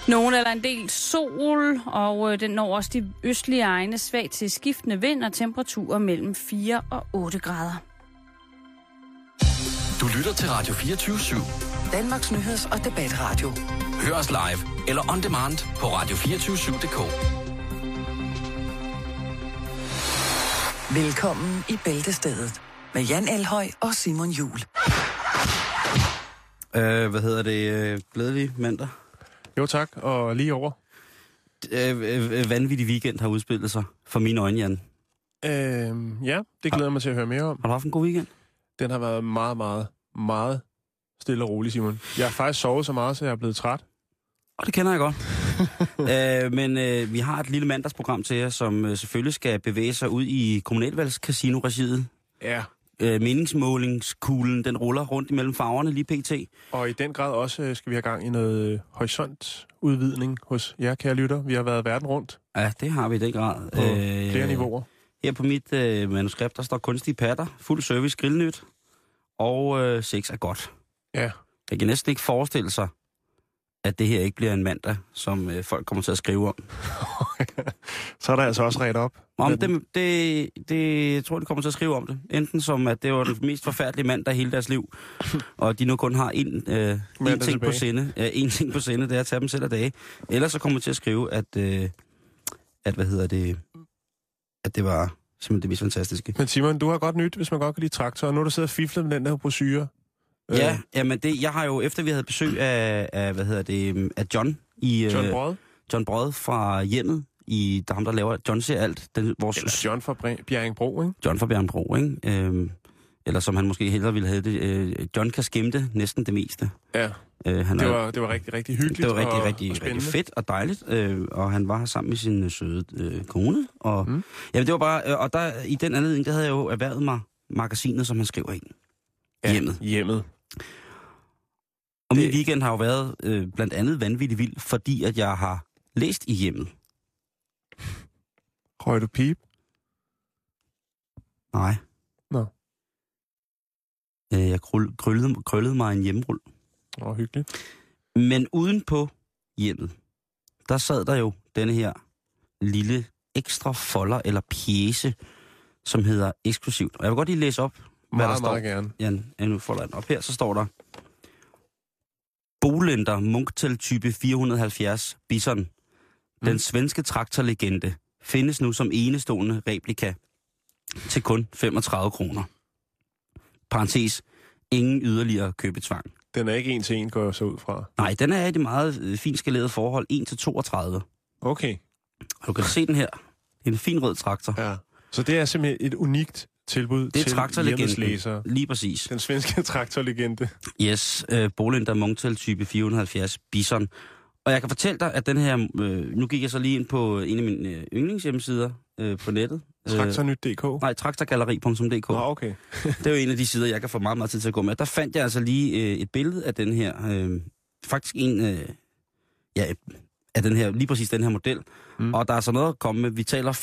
Nogen eller en del sol, og den når også de østlige egne svag til skiftende vind og temperaturer mellem 4 og 8 grader. Du lytter til Radio 24/7. Danmarks nyheds- og debatradio. Hør os live eller on demand på radio247.dk. Velkommen i Bæltestedet med Jan Elhøj og Simon Juhl. Glædelig mandag. Jo tak, og lige over. Vanvittig weekend har udspillet sig, for mine øjne, Jan. Ja, det glæder mig til at høre mere om. Har du haft en god weekend? Den har været meget, meget, meget stille og rolig, Simon. Jeg har faktisk sovet så meget, så jeg er blevet træt. Det kender jeg godt. Men vi har et lille mandagsprogram til jer, som selvfølgelig skal bevæge sig ud i kommunalvalgskasino-regiet. Ja. Meningsmålingskuglen, den ruller rundt imellem farverne lige pt. Og i den grad også skal vi have gang i noget horisontudvidning hos jer, kære lytter. Vi har været verden rundt. Ja, det har vi i den grad. På flere niveauer. Her på mit manuskript, der står kunstige patter, fuld service, grillnyt, og sex er godt. Ja. Jeg kan næsten ikke forestille sig, at det her ikke bliver en mandag, som folk kommer til at skrive om. Så er der altså også ret op. Om det jeg tror, de kommer til at skrive om det. Enten som, at det var den mest forfærdelige mandag i hele deres liv, og de nu kun har én ting på sinde. En ting på sinde, det er at tage dem selv af dage. Eller så kommer de til at skrive, at det var simpelthen det mest fantastiske. Men Simon, du har godt nyt, hvis man godt kan lide traktor, og nu er der sidder og fiflet med den der brochure. Ja, men jeg har jo, efter vi havde besøg af John i... John Brød fra Hjemmet, der er ham, der laver John ser alt. John fra Bjerringbro, ikke? John fra Bjerringbro, ikke? Eller som han måske hellere ville have det. John kan skimte næsten det meste. Ja, det var rigtig, rigtig hyggeligt. Det var rigtig fedt og dejligt. Og han var her sammen med sin søde kone. Og, jamen, det var bare... Og der, i den anledning, der havde jeg jo erhvervet mig magasinet, som han skriver ind. Hjemmet. Og min weekend har jo været blandt andet vanvittigt vild, fordi at jeg har læst i Hjemmet. Røg du pip? Nej. Nå. Jeg krøllede mig en hjemmerul. Hyggeligt. Men uden på Hjemmet, der sad der jo denne her lille ekstra folder eller pjece, som hedder Eksklusivt. Og jeg vil godt lige læse op, hvad der står. Meget gerne. Jan, nu folder jeg den op her, så står der: Bolender Munktel type 470 Bison. Den svenske traktorlegende findes nu som enestående replika til kun 35 kroner. Parentes, ingen yderligere købetvang. Den er ikke 1 til 1, går jeg så ud fra. Nej, den er i det meget fint skalerede forhold 1 til 32. Okay. Og du kan se den her. Det er en fin rød traktor. Ja. Så det er simpelthen et unikt tilbud til hjemmeslæsere. Lige præcis. Den svenske traktorlegende. Yes, Bolender Munktel type 470 Bison. Og jeg kan fortælle dig, at den her... nu gik jeg så lige ind på en af mine yndlingshjemmesider på nettet. Traktornyt.dk? Nej, traktorgalleri.dk. Okay. Det er jo en af de sider, jeg kan få meget, meget tid til at gå med. Der fandt jeg altså lige et billede af den her... faktisk en... af den her, lige præcis den her model. Og der er så noget at komme med. Vi taler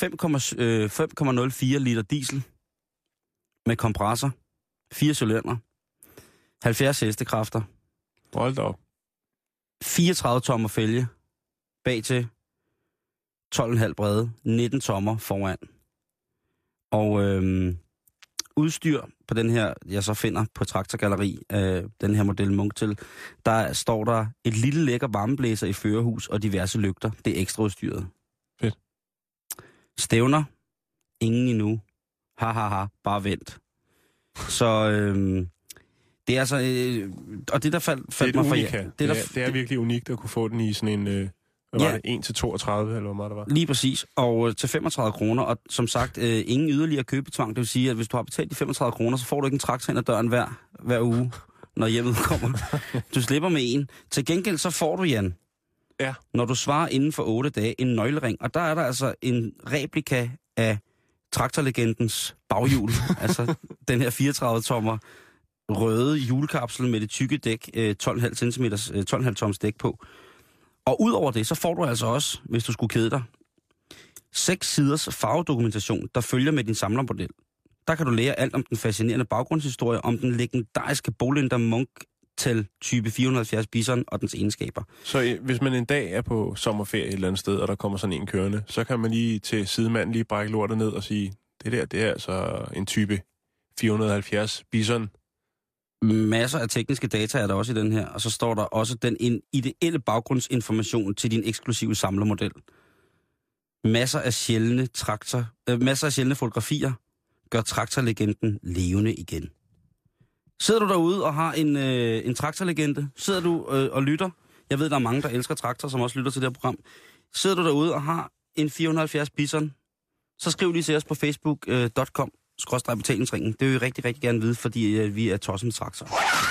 5,04 liter diesel med kompressor, 4 cylinder, 70 hestekræfter. Hold da op. 34 tommer fælge bag til, 12,5 brede, 19 tommer foran. Og udstyr på den her, jeg så finder på Traktorgalleri, den her model Munktel, der står der et lille lækker varmeblæser i førerhus og diverse lygter. Det er ekstra udstyret. Fedt. Stævner. Ingen endnu. Bare vent. Så det er altså... og det der faldt mig for jer... Det er virkelig unikt at kunne få den i sådan en... Hvad var det? 1 til 32, eller hvor meget det var? Lige præcis. Og til 35 kroner. Og som sagt, ingen yderligere købetvang. Det vil sige, at hvis du har betalt de 35 kroner, så får du ikke en traktor ind ad døren hver uge, når hjemmet kommer. Du slipper med en. Til gengæld så får du, Jan, når du svarer inden for 8 dage, en nøglering. Og der er der altså en replika af traktorlegendens baghjul. Altså den her 34-tommer røde hjulkapsel med det tykke dæk, 12,5 toms dæk på. Og ud over det, så får du altså også, hvis du skulle kede dig, 6 siders farvedokumentation, der følger med din samlermodel. Der kan du lære alt om den fascinerende baggrundshistorie, om den legendariske Bolender til type 470 Bison og dens egenskaber. Så hvis man en dag er på sommerferie et eller andet sted, og der kommer sådan en kørende, så kan man lige til sidemanden lige brække lortet ned og sige, det er altså en type 470 Bison. Masser af tekniske data er der også i den her, og så står der også den ideelle baggrundsinformation til din eksklusive samlermodel. Masser af sjældne fotografier gør traktorlegenden levende igen. Sidder du derude og har en traktorlegende? Sidder du og lytter? Jeg ved, der er mange, der elsker traktor, som også lytter til det her program. Sidder du derude og har en 470 Bison, så skriv lige til os på facebook.com/betalingsringen. Det vil vi rigtig, rigtig gerne vide, fordi vi er tosset med traktor.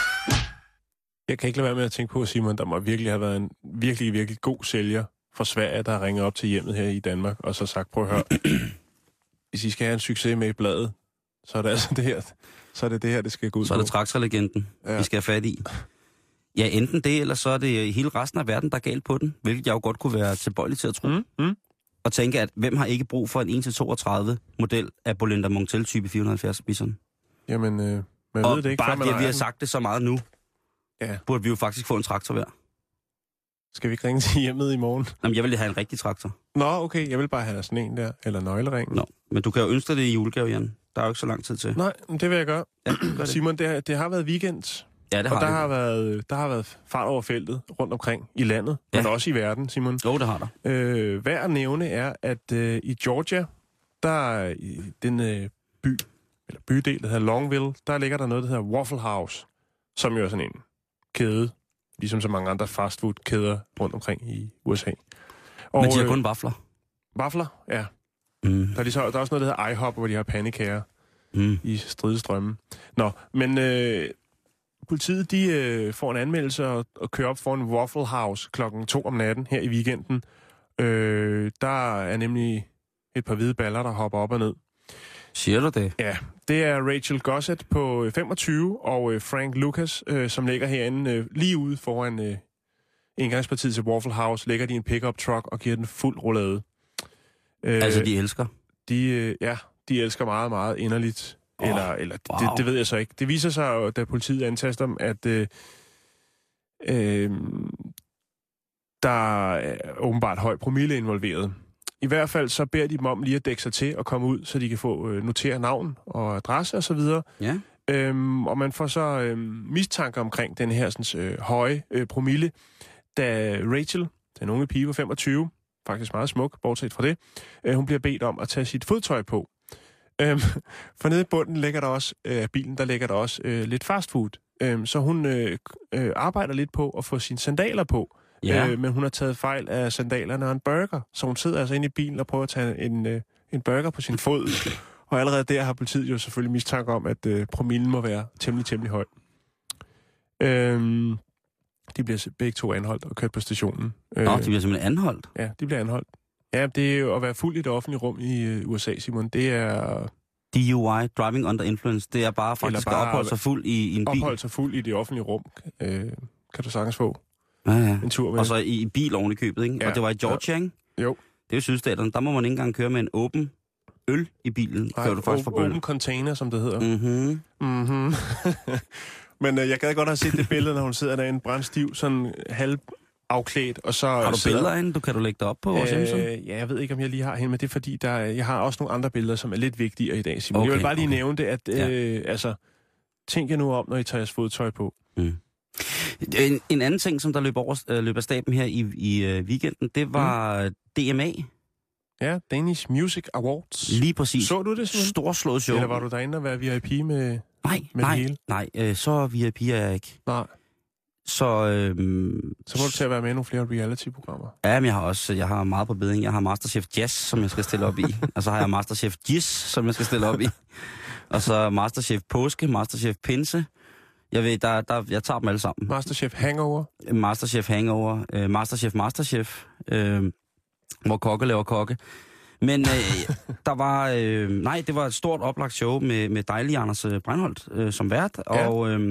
Jeg kan ikke lade være med at tænke på, Simon, der må virkelig have været en virkelig, virkelig god sælger fra Sverige, der har ringet op til hjemmet her i Danmark, og så sagt, prøv at høre, hvis I skal have en succes med i bladet, så er det altså det her, det skal gå ud på. Så er det traktorlegenden, vi skal have fat i. Ja, enten det, eller så er det hele resten af verden, der er galt på den, hvilket jeg jo godt kunne være tilbøjelig til at tro. Og tænke, at hvem har ikke brug for en 1-32 model af Bolender Montel type 470 Bison? Jamen, man og ved det ikke, bare det, vi har sagt det så meget nu, burde vi jo faktisk få en traktor hver. Skal vi ikke ringe til hjemmet i morgen? Jamen, jeg vil have en rigtig traktor. Nå, okay, jeg vil bare have sådan en der, eller nøglering. Nå, men du kan jo ønske dig det i julegave, Jan. Der er jo ikke så lang tid til. Nej, det vil jeg gøre. Ja, gør Simon, det har været weekend. Ja, det har og det. Der har været fart over feltet rundt omkring i landet, men også i verden, Simon. Jo, det har der. Værd at nævne er, at i Georgia, der i den bydel, der hedder Longville, der ligger der noget, der hedder Waffle House, som jo er sådan en kæde, ligesom så mange andre fastfood-kæder rundt omkring i USA. Og, men de har kun vafler. Vafler, ja. Der er også noget, der hedder IHOP, hvor de har pandekager i stridestrømme. Nå, men politiet, de får en anmeldelse og kører op for en Waffle House 2:00 om natten her i weekenden. Der er nemlig et par hvide baller, der hopper op og ned. Siger du det? Ja, det er Rachel Gossett på 25 og Frank Lucas, som ligger herinde lige ude foran indgangspartiet til Waffle House, ligger de en pickup truck og giver den fuld roulade. Altså, de elsker? De elsker meget, meget inderligt. Eller wow. Det ved jeg så ikke. Det viser sig, da politiet antaster dem, at der er åbenbart høj promille involveret. I hvert fald så beder de dem om lige at dække sig til og komme ud, så de kan få notere navn og adresse og så videre. Ja. Og man får så mistanke omkring den her sådan, høje promille, da Rachel, den unge pige på 25, faktisk meget smuk, bortset fra det, hun bliver bedt om at tage sit fodtøj på. For nede i bunden ligger der også, bilen, der ligger der også lidt fastfood. Så hun arbejder lidt på at få sine sandaler på. Ja. Men hun har taget fejl af sandalerne og en burger. Så hun sidder altså inde i bilen og prøver at tage en burger på sin fod. Og allerede der har politiet jo selvfølgelig mistanke om, at promillen må være temmelig høj. De bliver begge to anholdt og kørt på stationen. Nå, de bliver simpelthen anholdt? Ja, de bliver anholdt. Ja, det er jo at være fuld i det offentlige rum i USA, Simon. Det er... DUI, driving under influence, det er bare faktisk at opholde sig fuld i en bil. Opholde sig fuld i det offentlige rum, kan du sagtens få. Ja. En tur med. Og så i bil oven i købet, ikke? Ja. Og det var i Georgia, ikke? Jo. Det er jo sydstaterne. Der må man ikke engang køre med en åben øl i bilen, før du faktisk får bølle. Åben container, som det hedder. Men jeg gad godt have set det billede, når hun sidder der i en brandstiv, sådan halvafklædt, og så... Har du billeder inde? Kan du lægge det op på vores hjemmeside? Ja, jeg ved ikke, om jeg lige har hende, men det er fordi, jeg har også nogle andre billeder, som er lidt vigtigere i dag, Simon. Jeg vil bare lige nævne det, at tænk jer nu om, når I tager jeres fodtøj på. En anden ting, som der løb af staben her i weekenden, det var DMA. Ja, Danish Music Awards. Lige præcis. Så du det, Simon? Storslået show. Eller var du derinde og være VIP med det hele? Nej, så VIP er jeg ikke. Nej. Så må du til at være med i nogle flere reality-programmer. Ja, men jeg har meget på beding. Jeg har Masterchef Jazz, som jeg skal stille op i. Og så har jeg Masterchef Jizz, som jeg skal stille op i. Og så Masterchef Påske, Masterchef Pinse. Jeg ved, jeg tager dem alle sammen. Masterchef Hangover. Masterchef. Hvor kokke laver kokke. Men der var... det var et stort oplagt show med dejlige Anders Breinholt som vært. Ja. Og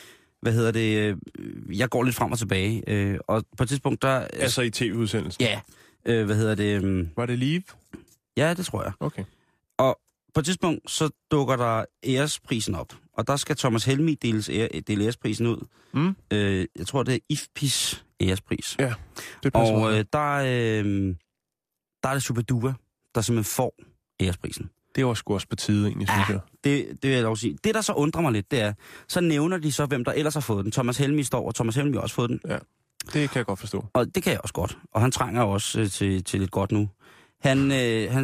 jeg går lidt frem og tilbage. Og på et tidspunkt, der... Altså i tv-udsendelsen? Ja. Var det live? Ja, det tror jeg. Okay. Og på et tidspunkt, så dukker der æresprisen op. og der skal Thomas Helmig dele æresprisen ud. Jeg tror, det er IFPIs ærespris. Ja, det passer. Og der er det Shubidua, der simpelthen får æresprisen. Det var sgu også på tide, egentlig, synes jeg. Det vil jeg lov at sige. Det, der så undrer mig lidt, det er, så nævner de så, hvem der ellers har fået den. Thomas Helmig står, og Thomas Helmig har også fået den. Ja, det kan jeg godt forstå. Og det kan jeg også godt. Og han trænger også til lidt godt nu. Han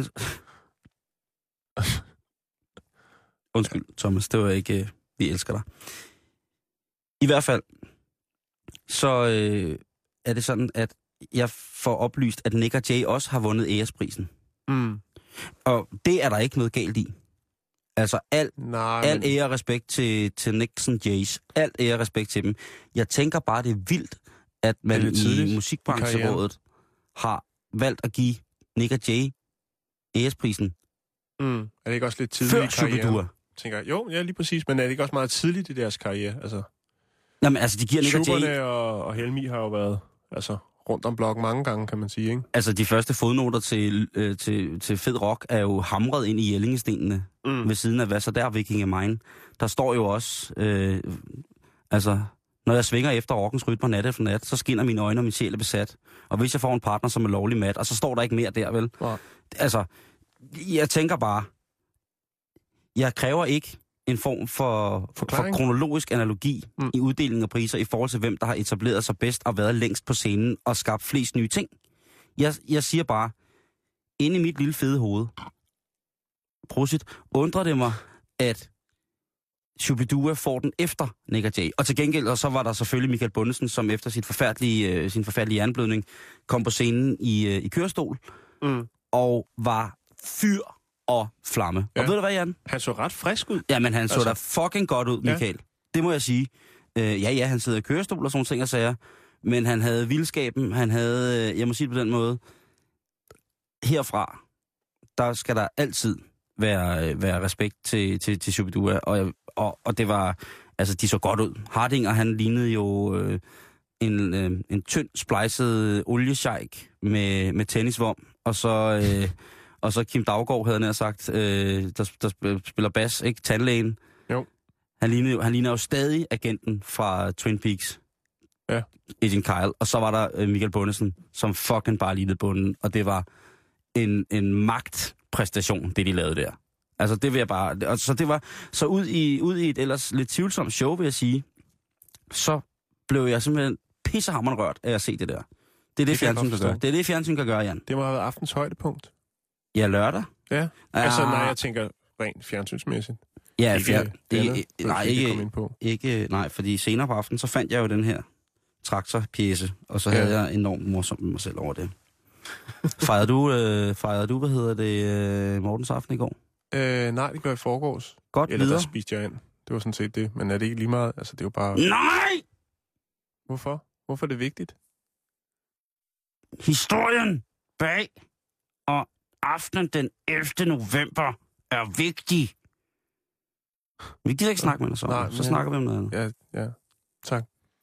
Undskyld, Thomas, det var ikke... vi elsker dig. I hvert fald, så er det sådan, at jeg får oplyst, at Nick og Jay også har vundet æresprisen. Og det er der ikke noget galt i. Altså, al ære og respekt til Nick og Jays. Al ære og respekt til dem. Jeg tænker bare, det er vildt, at man i Musikbrancherådet har valgt at give Nick og Jay æresprisen. Er det ikke også lidt tidligt før i karrieren? Tænker jeg, jo, ja, lige præcis. Men er det ikke også meget tidligt i deres karriere? Altså, jamen, altså, de giver Nick og Jay... Schuberne og Helmig har jo været rundt om blokken mange gange, kan man sige, ikke? Altså, de første fodnoter til fed rock er jo hamret ind i Jellingestenene ved siden af Hvad så der, Viking of Mine. Der står jo også... når jeg svinger efter rockens rytmer nat efter nat, så skinner mine øjne, og min sjæl er besat. Og hvis jeg får en partner, som er lovlig mat, og så står der ikke mere der, vel? Ja. Altså, jeg tænker bare... Jeg kræver ikke en form for kronologisk analogi i uddelingen af priser i forhold til, hvem der har etableret sig bedst og været længst på scenen og skabt flest nye ting. Jeg siger bare, inde i mit lille fede hoved, prosit, undrer det mig, at Shubidua får den efter Nick og Jay. Og til gengæld, og så var der selvfølgelig Michael Bundesen, som efter sin forfærdelige jernblødning kom på scenen i kørestol og var fyr og flamme. Ja. Og ved du hvad, Jan? Han så ret frisk ud. Jamen, han så da fucking godt ud, Michael. Ja. Det må jeg sige. Han sidder i kørestol og sådan ting og sager, men han havde vildskaben, han havde, jeg må sige det på den måde, herfra, der skal der altid være respekt til Shubidua, og det var, altså, de så godt ud. Hardinger, han lignede jo en tynd, splicet oliesjejk med tennisvom, og så Kim Daugaard, havde han sagt, der spiller bas, ikke? Tandlægen. Jo. Han ligner jo stadig agenten fra Twin Peaks. Ja. Agent Kyle. Og så var der Michael Bundesen, som fucking bare lignede bunden. Og det var en magtpræstation, det de lavede der. Altså, det vil jeg bare... Så det var... Så ud i et ellers lidt tvivlsomt show, vil jeg sige, så blev jeg simpelthen pissehammerende rørt af at se det der. Det er det, fjernsyn kan gøre. Det er det, fjernsyn kan gøre, Jan. Det må have været aftens højdepunkt. Ja, lørdag. Ja, altså nej, jeg tænker rent fjernsynsmæssigt. Ja, nej, fordi senere på aftenen, så fandt jeg jo den her traktorpjece, og så havde jeg enormt morsomt med mig selv over det. Fejrede du, hvad hedder det, Mortens aften i går? Nej, det gør jeg i forgårs. Godt eller videre. Der spiste jeg ind. Det var sådan set det, men er det ikke lige meget? Altså, det er jo bare... Nej! Hvorfor? Hvorfor er det vigtigt? Historien bag og aftenen den 11. november er vigtig. Vi gider ikke snakke med dig så. Nej, så snakker vi om noget andet. Ja. Tak.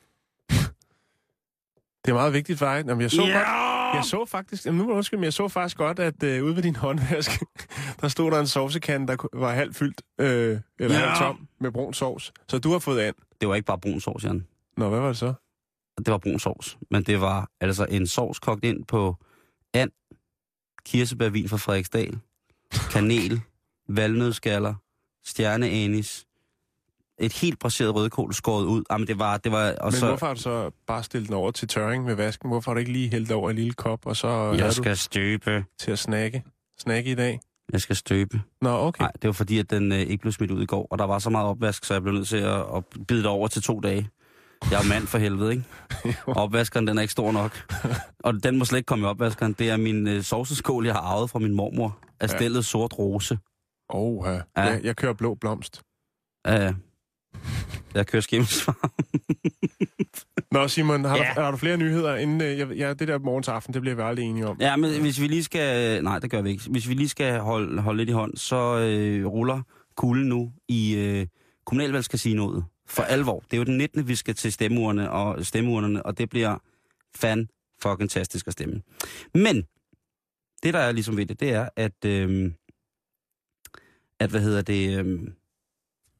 Det er meget vigtigt for dig. Jamen, jeg så faktisk... Jamen, nu må du undskylde, men jeg så faktisk godt, at ude ved din håndvask, der stod der en sovsekande, der var halvt fyldt, eller halvt tom, med brun sovs. Så du har fået and. Det var ikke bare brun sovs, Jan. Nå, hvad var det så? Det var brun sovs, men det var altså en sovs kogt ind på and, kirsebærvin fra Frederiksdal, kanel, valnødskaller, stjerneanis, et helt braseret rødkål skåret ud. Jamen, det var og men så... hvorfor har du så bare stillet den over til tørring med vasken? Hvorfor har du ikke lige hældt over en lille kop, og så... Jeg skal støbe. Til at snakke i dag? Jeg skal støbe. Nå, okay. Nej, det var fordi, at den ikke blev smidt ud i går, og der var så meget opvask, så jeg blev nødt til at bide det over til 2 dage. Jeg er mand for helvede, ikke? Opvaskeren, den er ikke stor nok. Og den må slet ikke komme i opvaskeren. Det er min sovseskål, jeg har arvet fra min mormor. Af stillet sort rose. Ja. Jeg kører blå blomst. Jeg kører skimmelsvarm. Nå, Simon, har du flere nyheder? Inden, det der morgens aften, det bliver vi aldrig enige om. Ja, men hvis vi lige skal... Nej, det gør vi ikke. Hvis vi lige skal holde lidt i hånd, så ruller kuglen nu i kommunalvalgskasinoet. For alvor. Det er jo den 19. vi skal til stemmeurnerne, og det bliver fucking-tastisk at stemme. Men, det der er ligesom ved det er, at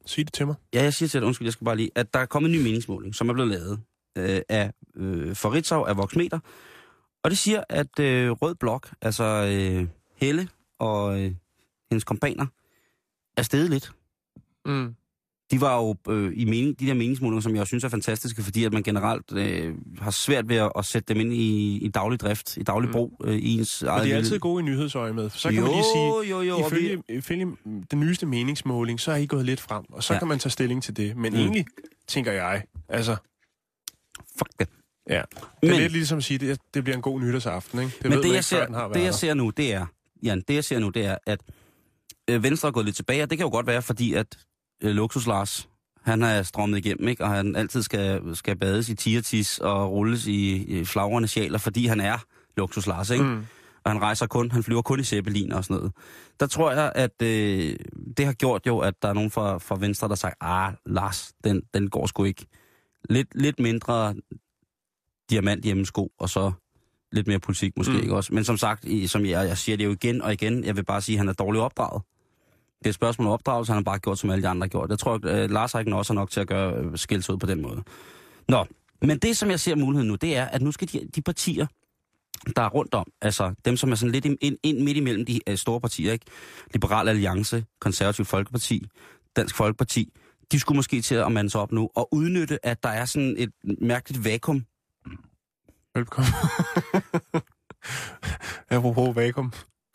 Sig det til mig. Ja, jeg siger til dig, undskyld, jeg skal bare lige, at der er kommet en ny meningsmåling, som er blevet lavet for Ritzau af Voxmeter. Og det siger, at Rød Blok, altså Helle og hendes kompaner, er steget lidt. Mm. De var jo de der meningsmålinger, som jeg synes er fantastiske, fordi at man generelt har svært ved at sætte dem ind i daglig drift, i daglig brug i ens eget. Og de er altid gode i nyhedsøje med. Så kan man lige sige, ifølge den nyeste meningsmåling, så er I gået lidt frem, og så kan man tage stilling til det. Men egentlig, tænker jeg, altså... Fuck det. Ja, det er lidt ligesom at sige, at det bliver en god nytårsaften, ikke? Det, jeg ser nu, det er, at Venstre er gået lidt tilbage, og det kan jo godt være, fordi at Luksus Lars, han er strømmet igennem, ikke? Og han altid skal bades i tigertis og rulles i flagrende sjæler, fordi han er Luksus Lars, ikke? Mm. Og han flyver kun i Zeppelin og sådan noget. Der tror jeg, at det har gjort jo, at der er nogen fra Venstre, der siger, Lars, den går sgu ikke. Lidt mindre diamant hjemmesko, og så lidt mere politik måske, ikke også? Men som sagt, som jeg siger det jo igen og igen, jeg vil bare sige, at han er dårligt opdraget. Det er et spørgsmål om opdragelse, han har bare gjort, som alle de andre har gjort. Jeg tror, at Lars har ikke også nok til at gøre skælds ud på den måde. Nå, men det, som jeg ser muligheden nu, det er, at nu skal de partier, der er rundt om, altså dem, som er sådan lidt ind midt imellem de store partier, ikke? Liberal Alliance, Konservativ Folkeparti, Dansk Folkeparti, de skulle måske til at mande sig op nu og udnytte, at der er sådan et mærkeligt vakuum. Velkommen. Apropos vakuum.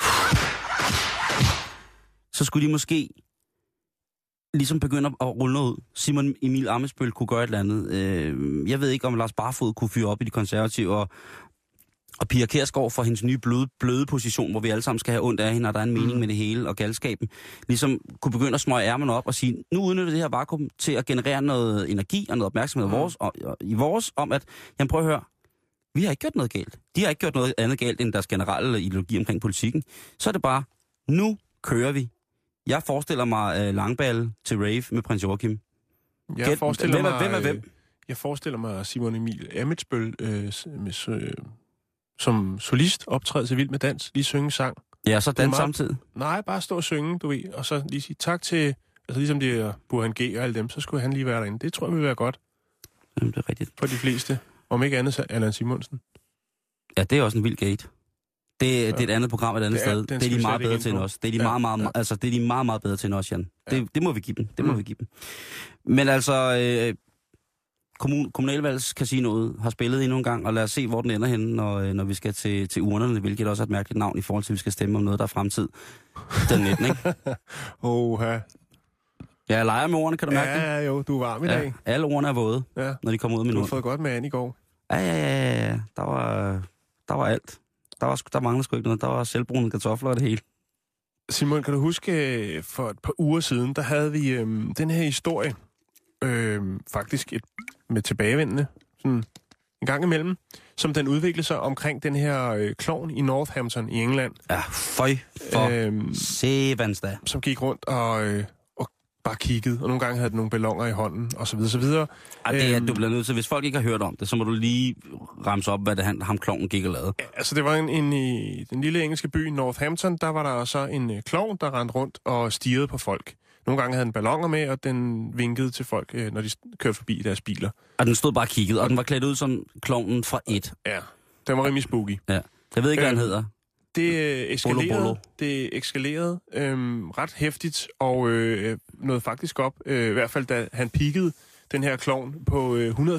Så skulle de måske ligesom begynde at rulle noget ud. Simon Emil Ammitzbøll kunne gøre et eller andet. Jeg ved ikke, om Lars Barfod kunne fyre op i de konservative, og Pia Kjærsgaard for hendes nye bløde position, hvor vi alle sammen skal have ondt af hende, og der er en mening med det hele, og galskaben, ligesom kunne begynde at smøge ærmerne op og sige, nu udnytter det her vakuum til at generere noget energi og noget opmærksomhed i vores, om at, jamen prøv at høre, vi har ikke gjort noget galt. De har ikke gjort noget andet galt end deres generelle ideologi omkring politikken. Så er det bare, nu kører vi. Jeg forestiller mig Langballe til rave med prins Joachim. Hvem er hvem? Jeg forestiller mig Simon Emil Ammitzbøll som solist optræde til Vild med Dans, lige synge sang. Ja, så dans samtidig. Nej, bare stå og synge, du ved, og så lige sige tak til, altså ligesom det er Burhan G og alle dem, så skulle han lige være derinde. Det tror jeg vil være godt. Jamen, det er rigtigt. For de fleste. Om ikke andet, så Allan Simonsen. Ja, det er også en vild gate. Det er et andet program et andet sted. Det er de meget bedre til end os. Det er de meget, meget bedre til end os, Jan. Ja. Det må vi give dem. Vi give dem. Men altså, Kommunalvalgscasinoet har spillet endnu en gang, og lad os se, hvor den ender henne, når vi skal til urnerne, hvilket også er et mærkeligt navn i forhold til, at vi skal stemme om noget, der er fremtid. Den 19, ikke? Oha. Ja, jeg leger med ordene, kan du mærke det? Ja, jo, du er varm i dag. Alle ordene er våde, når de kommer ud af min Du har fået godt med an i går. Ja. Der var alt. Der manglede sgu ikke noget. Der var selvbrunede kartofler og det hele. Simon, kan du huske, for et par uger siden, der havde vi den her historie, faktisk med tilbagevendende, sådan en gang imellem, som den udviklede sig omkring den her klovn i Northampton i England. Ja, føj for sevansdag. Som gik rundt og bare kiggede, og nogle gange havde den nogle balloner i hånden, og så videre, så videre. Du bliver nødt til, hvis folk ikke har hørt om det, så må du lige ramse op, hvad det ham klovnen gik og lavede. Ja, altså det var i den lille engelske by Northampton, der var der så en klovn, der rendte rundt og stirrede på folk. Nogle gange havde den balloner med, og den vinkede til folk, når de kørte forbi i deres biler. Og den stod bare og kiggede, og den var klædt ud som klovnen fra et. Ja, den var rimelig spooky. Ja, jeg ved ikke, hvad han hedder. Det eskalerede ret hæftigt, og nåede faktisk op, i hvert fald da han pikkede den her klovn på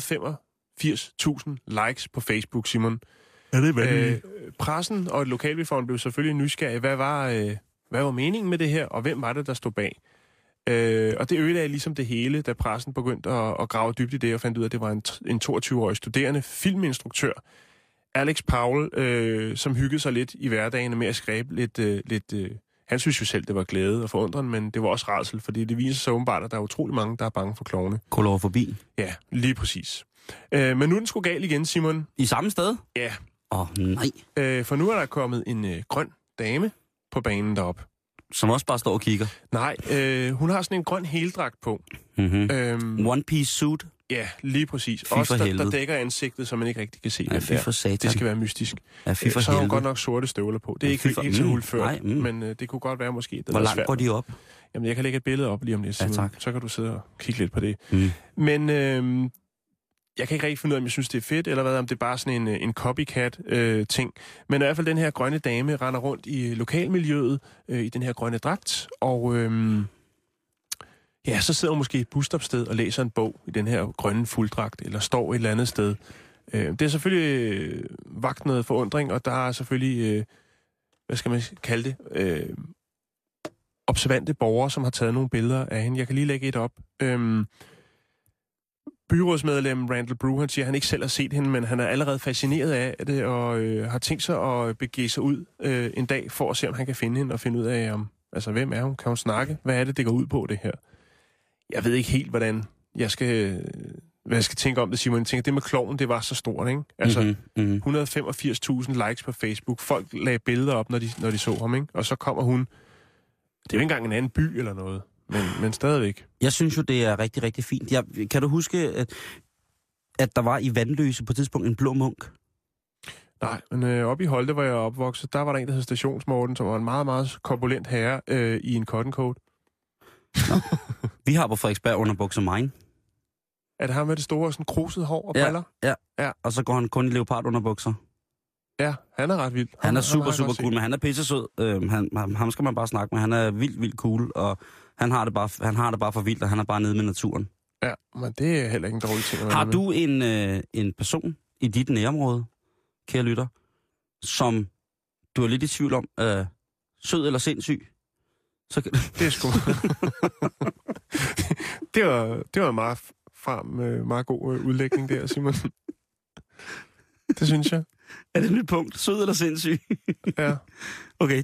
185.000 likes på Facebook, Simon. Ja, det er vanvittigt. Pressen og et lokalbefolkning blev selvfølgelig nysgerrige. Hvad var meningen med det her, og hvem var det, der stod bag? Og det ødelagde ligesom det hele, da pressen begyndte at grave dybt i det, og fandt ud af, at det var en 22-årig studerende filminstruktør, Alex Powell, som hyggede sig lidt i hverdagen med at skrive lidt han synes jo selv, det var glæde og forundren, men det var også rædsel, fordi det viser sig åbenbart, at der er utrolig mange, der er bange for klovne. Kolorofobi. Ja, lige præcis. Men nu er den sgu galt igen, Simon. I samme sted? Ja. Nej. For nu er der kommet en grøn dame på banen deroppe. Som også bare står og kigger? Nej, hun har sådan en grøn heldragt på. Mm-hmm. One piece suit? Ja, lige præcis. Også der dækker ansigtet, så man ikke rigtig kan se, ja, det er. Det skal være mystisk. Ja, så har hun godt nok sorte støvler på. Det er ikke helt så hulført, men det kunne godt være måske. Hvor langt går de op? Jamen, jeg kan lægge et billede op lige om lidt, Simon. Ja, tak. Så kan du sidde og kigge lidt på det. Mm. Men jeg kan ikke rigtig finde ud af, om jeg synes, det er fedt, eller hvad, om det er bare sådan en copycat-ting. Men i hvert fald den her grønne dame render rundt i lokalmiljøet i den her grønne dragt, og så sidder hun måske i et busstopsted og læser en bog i den her grønne fulddragt, eller står et eller andet sted. Det er selvfølgelig vakt noget forundring, og der er selvfølgelig, hvad skal man kalde det, observante borgere, som har taget nogle billeder af hende. Jeg kan lige lægge et op. Byrådsmedlem Randall Brew, han siger, at han ikke selv har set hende, men han er allerede fascineret af det, og har tænkt sig at begive sig ud en dag, for at se, om han kan finde hende, og finde ud af, hvem er hun? Kan hun snakke? Hvad er det går ud på, det her? Jeg ved ikke helt, hvordan jeg skal tænke om det, Simon. Jeg tænker, det med klovnen, det var så stort, ikke? Altså, 185.000 likes på Facebook. Folk lagde billeder op, når de så ham, ikke? Og så kommer hun. Det er jo ikke engang en anden by eller noget, men stadigvæk. Jeg synes jo, det er rigtig, rigtig fint. Kan du huske, at der var i Vandløse på et tidspunkt en blå munk? Nej, men oppe i Holte, hvor jeg er opvokset, der var der en, der hed Stationsmorten, som var en meget, meget korpulent herre i en cotton coat. Vi har på Frederiksberg underbukser mine. Er det ham med det store, sådan kruset hår og briller? Ja. Og så går han kun i leopardunderbukser. Ja, han er ret vild. Han er super cool, men han er pissesød. Ham skal man bare snakke med. Han er vildt cool, og han har det bare for vildt, og han er bare nede med naturen. Ja, men det er heller ikke en dårlig ting. Har du en person i dit nærområde, kære lytter, som du er lidt i tvivl om, sød eller sindssyg? Så kan... Det er sgu... det var en meget god udlægning der, Simon. Det synes jeg. Er det et nyt punkt? Sød eller sindssyg? Ja. Okay,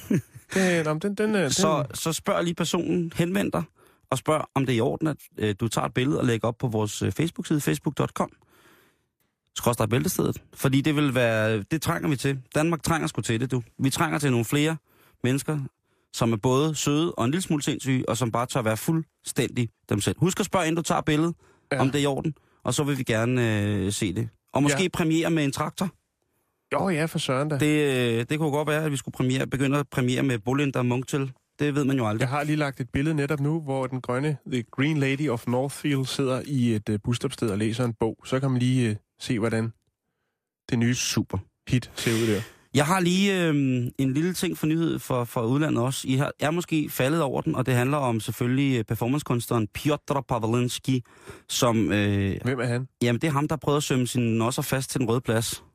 Så spørg lige personen, henvend dig, og spørg, om det er i orden, at du tager et billede og lægger op på vores Facebook-side, facebook.com/bæltestedet. Fordi det trænger vi til. Danmark trænger sgu til det, du. Vi trænger til nogle flere mennesker, som er både søde og en lille smule sindssyge, og som bare tør være fuldstændig dem selv. Husk at spørge, inden du tager billedet, om det er i orden, og så vil vi gerne se det. Og måske premiere med en traktor. Jo, ja, for søren da. Det kunne godt være, at vi skulle begynde at premiere med Bollinger og Munktil. Det ved man jo aldrig. Jeg har lige lagt et billede netop nu, hvor den grønne The Green Lady of Northfield sidder i et busstopsted og læser en bog. Så kan man lige se, hvordan det nye hit ser ud der. Jeg har lige en lille ting for nyhed for udlandet også. I er måske faldet over den, og det handler om selvfølgelig performancekunstneren Piotr Pavlenski, som... Hvem er han? Jamen, det er ham, der prøvede at sømme sin nosser fast til den røde plads.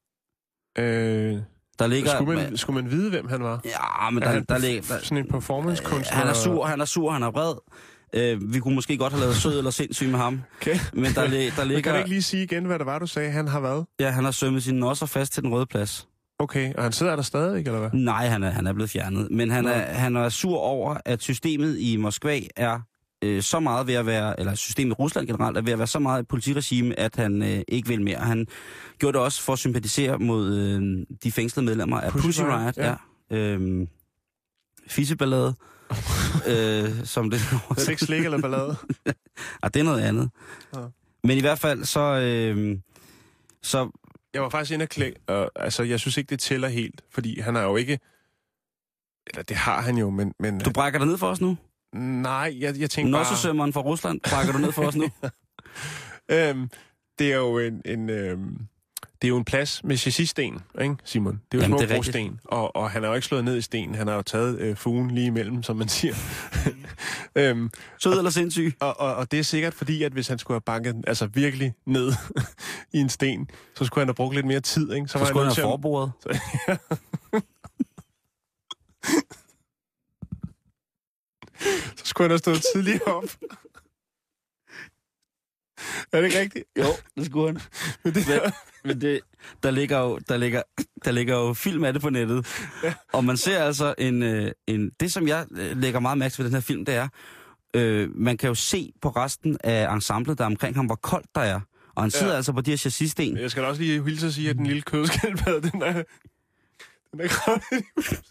Der ligger, skulle man vide, hvem han var? Ja, men der ligger... Sådan en performancekunstner? Han er sur, han er vred. Vi kunne måske godt have lavet sød eller sindssyg med ham. Okay. Men der ligger... Kan du ikke lige sige igen, hvad det var, du sagde? Han har hvad? Ja, han har sømmet sine nosser fast til den røde plads. Okay, og han sidder der stadig, eller hvad? Nej, han er blevet fjernet. Men han er sur over, at systemet i Moskva er så meget ved at være, eller systemet i Rusland generelt, er ved at være så meget et politiregime, at han ikke vil mere. Han gjorde det også for at sympatisere mod de fængslede medlemmer af Pussy Riot. Ja. Fisseballade. Som det er det ikke slik eller ballade? Det er noget andet. Ja. Men i hvert fald, så jeg var faktisk inde og altså, jeg synes ikke, det tæller helt, fordi han er jo ikke... Eller det har han jo, men du brækker dig ned for os nu? Nej, jeg tænker bare... Nossesømmeren fra Rusland, brækker du ned for os nu? Det er jo det er jo en plads med chassissten, ikke, Simon? Det er jo små brosten, og han er jo ikke slået ned i sten. Han har jo taget fugen lige imellem, som man siger. Sød eller sindssyg? Og det er sikkert fordi, at hvis han skulle have banket altså virkelig ned i en sten, så skulle han have brugt lidt mere tid, ikke? Så skulle han have forbordet. Så skulle han have stået tidligere op. Er det ikke rigtigt? Jo, det skulle han. Men der ligger jo film af det på nettet. Ja. Og man ser altså det, som jeg lægger meget mærke til ved den her film, det er, man kan jo se på resten af ensemblet, der omkring ham, hvor koldt der er. Og han sidder altså på de her chassissten. Jeg skal da også lige hilse at sige, at den lille kødskildpadde, den er grædet.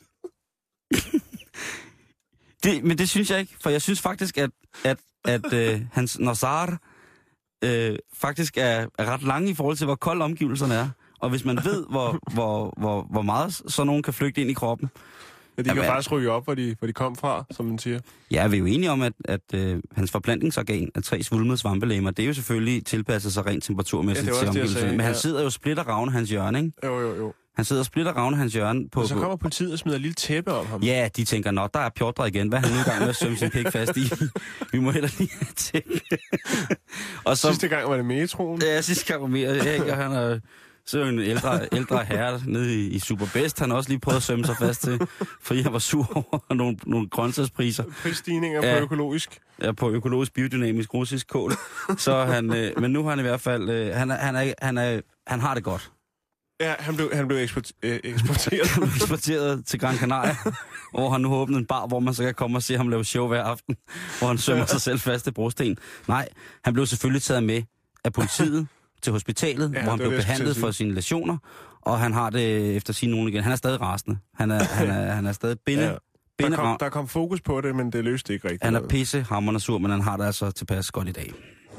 Men det synes jeg ikke, for jeg synes faktisk, at hans Nassar faktisk er ret lange i forhold til, hvor kolde omgivelserne er. Og hvis man ved, hvor meget så nogen kan flygte ind i kroppen, Ja, de kan faktisk ryge op, hvor de kom fra, som man siger. Ja, vi er jo enige om, at hans forplantningsorgan af 3 svulmede svampelemmer, det er jo selvfølgelig tilpasset sig rent temperaturmæssigt til omgivelserne. Men han sidder jo splitter ravne hans hjørne, ikke? Jo. Han sidder og splitter ravne hans hjørne på... Og så kommer politiet og smider et lille tæppe om ham. Ja, de tænker, nå, der er Pjotr igen. Hvad er han nu i gang med at sømme sin pik fast i? Vi må heller lige have tæppe. Og så... Sidste gang var det metroen. Ja, sidste gang var mere. Og han er så en ældre herre nede i Superbest. Han har også lige prøvet at sømme sig fast til, fordi han var sur over nogle grøntsagspriser. Prisstigninger på økologisk. Ja, på økologisk, biodynamisk, russisk kål. Så han... men nu har han i hvert fald... Han har det godt. Ja, han blev eksporteret til Gran Canaria, hvor han nu har åbnet en bar, hvor man så kan komme og se ham lave show hver aften, hvor han sømmer sig selv fast i brosten. Nej, han blev selvfølgelig taget med af politiet til hospitalet, hvor han blev behandlet for sine læsioner, og han har det efter sin nogen igen. Han er stadig rasende. Han er stadig Der kom fokus på det, men det løste ikke rigtigt. Han er pissehamrende sur, men han har det altså tilpas godt i dag.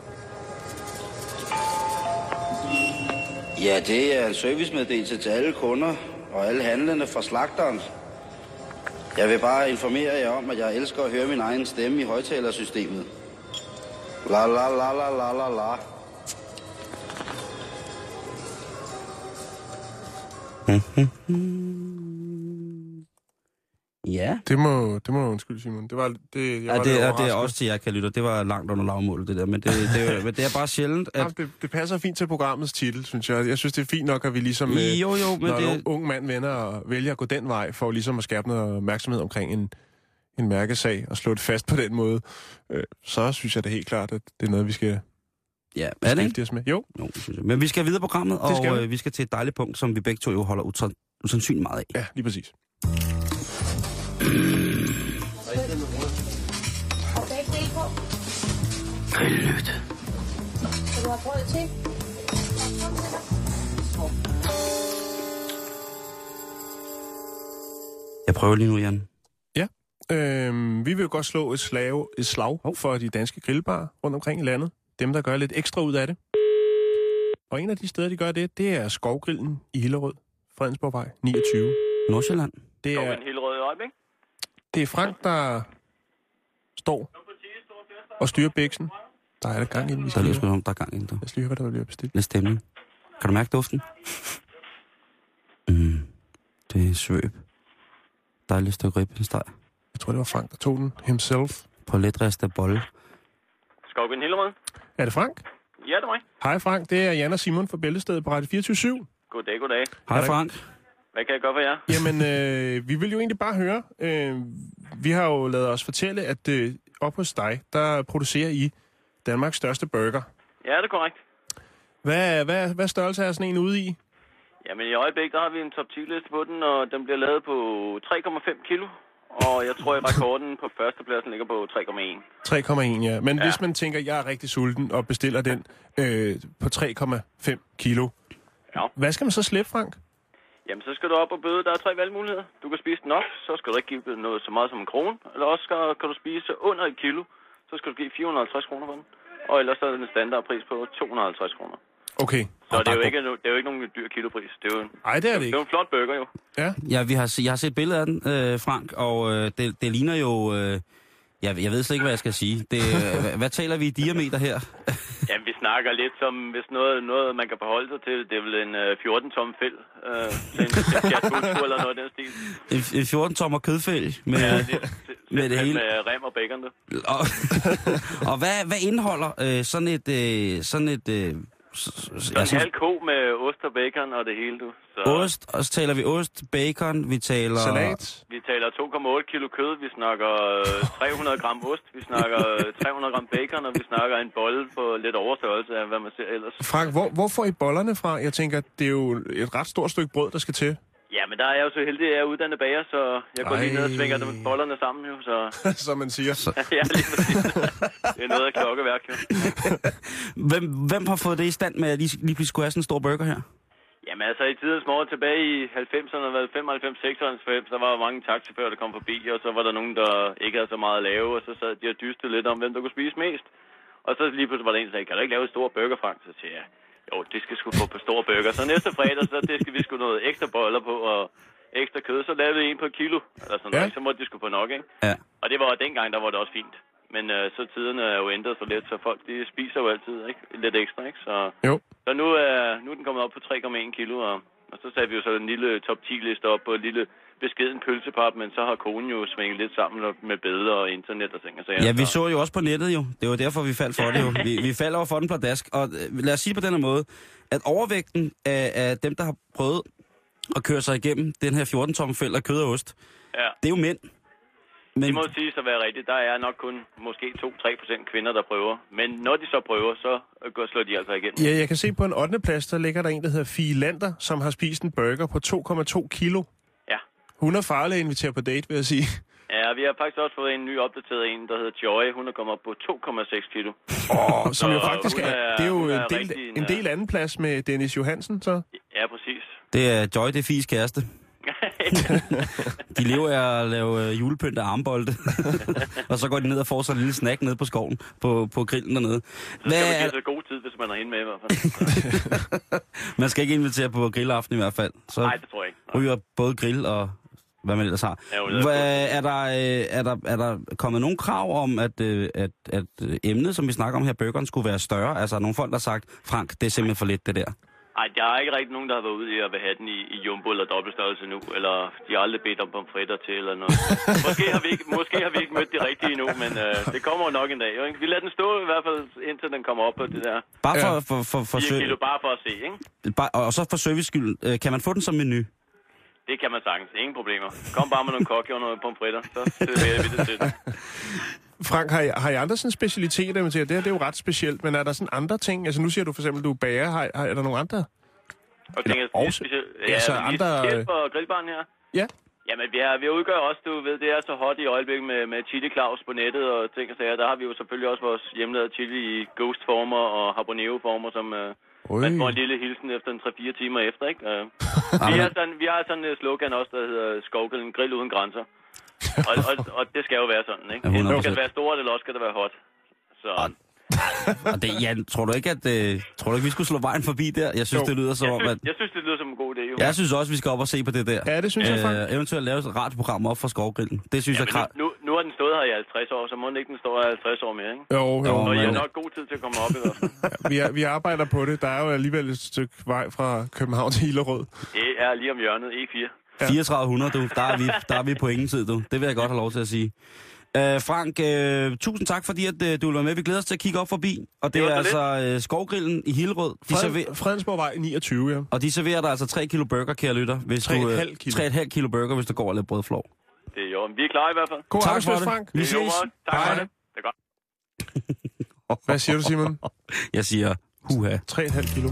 Ja, det er en servicemeddelelse til alle kunder og alle handlende fra slagteren. Jeg vil bare informere jer om, at jeg elsker at høre min egen stemme i højtalersystemet. La la la la la la la. Ja. Det må undskylde, Simon. Det er også til jer, kan lytte. Det var langt under lavmålet, det der. Men det er bare sjældent, at... Det passer fint til programmets titel, synes jeg. Jeg synes, det er fint nok, at vi ligesom... men når en ung mand vender og vælger at gå den vej, for ligesom at skabe noget opmærksomhed omkring en mærkesag og slå det fast på den måde, så synes jeg det helt klart, at det er noget, vi skal... Ja, er det ikke? Med. Jo, synes jeg. Men vi skal videre på programmet, og vi skal til et dejligt punkt, som vi begge to jo holder usandsynligt meget af. Ja, lige præcis. Lyt. Skal du have brød til? Jeg prøver lige nu, Jan. Ja, vi vil jo godt slå et slag for de danske grillbarer rundt omkring i landet. Dem, der gør lidt ekstra ud af det. Og en af de steder, de gør det, det er Skovgrillen i Hillerød, Fredensborgvej 29. Nordsjælland. Det er Frank, der står og styrer bæksen. Der er der gang inden. Der er gang inden. Lad os lige høre, hvad der bliver bestilt. Lidt stemning. Kan du mærke duften? Det er svøb. Dejligt stykke ribbensteg. Jeg tror, det var Frank, der tog den himself. På let ristet bolle. Skovgrillen Hillerød. Er det Frank? Ja, det er mig. Hej Frank, det er Jan og Simon fra Bæltestedet på Radio 24/7. Goddag. Hej Frank. Hvad kan jeg gøre for jer? Jamen, vi vil jo egentlig bare høre. Vi har jo lavet os fortælle, at op hos dig, der producerer I Danmarks største burger. Ja, det er korrekt. Hvad størrelse er sådan en ude i? Jamen, i øjeblikket, der har vi en top 10-liste på den, og den bliver lavet på 3,5 kilo. Og jeg tror, at rekorden på førstepladsen ligger på 3,1. 3,1, ja. Men hvis man tænker, at jeg er rigtig sulten og bestiller den på 3,5 kilo, ja. Hvad skal man så slippe, Frank? Jamen, så skal du op og bøde. Der er 3 valgmuligheder. Du kan spise den op, så skal du ikke give noget så meget som en krone. Eller også kan du spise under 1 kilo, så skal du give 450 kroner for den. Og ellers er det en standardpris på 250 kroner. Okay. Så det er jo ikke nogen dyr kilopris. Det er jo det er det ikke. Det er jo en flot burger, jo. Ja, jeg har set billeder af den, Frank, og det ligner jo... jeg ved slet ikke, hvad jeg skal sige. Hvad taler vi i diameter her? Jamen, vi snakker lidt som, hvis noget man kan forholde sig til. Det er vel en 14-tom fæld. Til en Fiat eller noget af den stil. En 14-tommer kødfæld med, med det hele. Med rem og bacon. Og hvad indeholder sådan et en halv ko med ost og bacon og det hele, du. Så... Ost, og så taler vi ost, bacon, vi taler... Salat. Vi taler 2,8 kilo kød, vi snakker 300 gram ost, vi snakker 300 gram bacon, og vi snakker en bolle på lidt overstørrelse af, hvad man ser ellers. Frank, hvor får I bollerne fra? Jeg tænker, det er jo et ret stort stykke brød, der skal til. Ja, men der er jeg jo så heldig, at jeg er uddannet bager, så jeg går lige ned og svinger dem bollerne sammen, jo. Så... Som man siger. Ja, lige præcis. Det er noget af klokkeværk, jo. Hvem har fået det i stand med, at lige pludselig skulle have sådan en stor burger her? Jamen altså, i tidens morgen tilbage i 90'erne, 95-96, så var der mange taxifører, der kom forbi, og så var der nogen, der ikke havde så meget at lave, og så sad de og dystede lidt om, hvem der kunne spise mest. Og så lige pludselig var der en, der sagde, kan du ikke lave en stor burger, Frank? Så siger jeg, jo, det skal sgu få på store burger. Så næste fredag, så det skal vi sgu noget ekstra boller på, og ekstra kød, så lavede vi en på kilo, eller sådan noget, så måtte de sgu få nok, ikke? Ja. Og det var dengang, der var det også fint. Men så tiderne er jo ændret så lidt, så folk de spiser jo altid, ikke? Lidt ekstra, ikke? Så nu er den kommet op på 3,1 kilo, og så satte vi jo så en lille top 10-liste op på et lille beskeden pølsepap, men så har konen jo svinget lidt sammen med billeder og internet og ting. Ja, vi så jo også på nettet jo. Det var derfor, vi faldt for det jo. Vi faldt over for den pladask. Og lad os sige på denne måde, at overvægten af dem, der har prøvet at køre sig igennem den her 14-tomme fælde af kød og ost, det er jo mænd. Men det må sige så være rigtigt. Der er nok kun måske 2-3% kvinder, der prøver. Men når de så prøver, så slår de altså igennem. Ja, jeg kan se på en 8. plads, der ligger der en, der hedder Fie Lander, som har spist en burger på 2,2 kilo. Ja. Hun er farlig at invitere på date, vil jeg sige. Ja, vi har faktisk også fået en ny opdateret en, der hedder Joy. Hun er kommet op på 2,6 kilo. Som jo faktisk det er jo en del anden plads med Dennis Johansen, så? Ja, præcis. Det er Joy, det er Fies kæreste. De lever af at lave julepynt af armbolde. Og så går de ned og får sig en lille snack nede på skoven, på grillen dernede. Så skal man give sig god tid, hvis man har hende med i hvert fald. Man skal ikke invitere på grillaften i hvert fald. Så nej, det tror jeg ikke. Ryger både grill og hvad man ellers har. Er der kommet nogle krav om, at emnet, som vi snakker om her, burgeren, skulle være større? Altså, nogle folk, der har sagt, Frank, det er simpelthen for lidt, det der. Nej, der er ikke rigtig nogen, der har været ude i at have den i jumbo eller dobbeltstørrelse nu, eller de har aldrig bedt om pomfritter til eller noget. Måske har vi ikke mødt de rigtige endnu, men det kommer nok en dag. Jo, ikke? Vi lader den stå i hvert fald, indtil den kommer op på det der. Bare for 4 kilo, bare for at se, ikke? Og så for service skyld, kan man få den som menu? Det kan man sagtens. Ingen problemer. Kom bare med nogle kokke og nogle pomfritter, så serverer vi det til dig. Frank, har I andre sådan specialiteter? Det er jo ret specielt, men er der sådan andre ting? Altså nu siger du for eksempel, du er bager. Er der nogle andre? Og tænker, andre... på grillbaren her? Ja. Jamen, vi udgør også, du ved, det er så hot i øjeblikket med Chili Claus på nettet og ting og sager. Der har vi jo selvfølgelig også vores hjemmelavede chili i ghost-former og habanero-former, som man får en lille hilsen efter en 3-4 timer efter, ikke? Vi har sådan en slogan også, der hedder Skovgrillen, grill uden grænser. Og det skal jo være sådan, ikke? Det skal være stort, eller også skal det være hot. Så... Og det, ja, tror du ikke, vi skulle slå vejen forbi der? Jeg synes, det lyder som om, at... Jeg synes, det lyder som en god idé, jo. Jeg synes også, vi skal op og se på det der. Ja, det synes jeg faktisk. Eventuelt lave et radioprogram op for Skovgrillen. Det synes jeg... Nu har den stået her i 50 år, så må den ikke den står her 50 år mere, ikke? Jo. Og I har nok god tid til at komme op i hvert fald. Ja, vi arbejder på det. Der er jo alligevel et stykke vej fra København til Hillerød. Det er lige om hjørnet, E4. Ja. 3400, du. Der er vi på ingen tid, du. Det vil jeg godt have lov til at sige. Frank, tusind tak, fordi at, du vil være med. Vi glæder os til at kigge op forbi. Og det er altså Skovgrillen i Hillerød. Fredensborgvej 29, ja. Og de serverer der altså 3 kilo burger, kære lytter. 3,5 kilo. 3,5 kilo burger, hvis du går og laver brødflov. Det er jo. Vi er klar i hvert fald. God arbejdsplads, Frank. Vi ses. Tak for det. Det er godt. Hvad siger du, Simon? Jeg siger, huha. 3,5 kilo.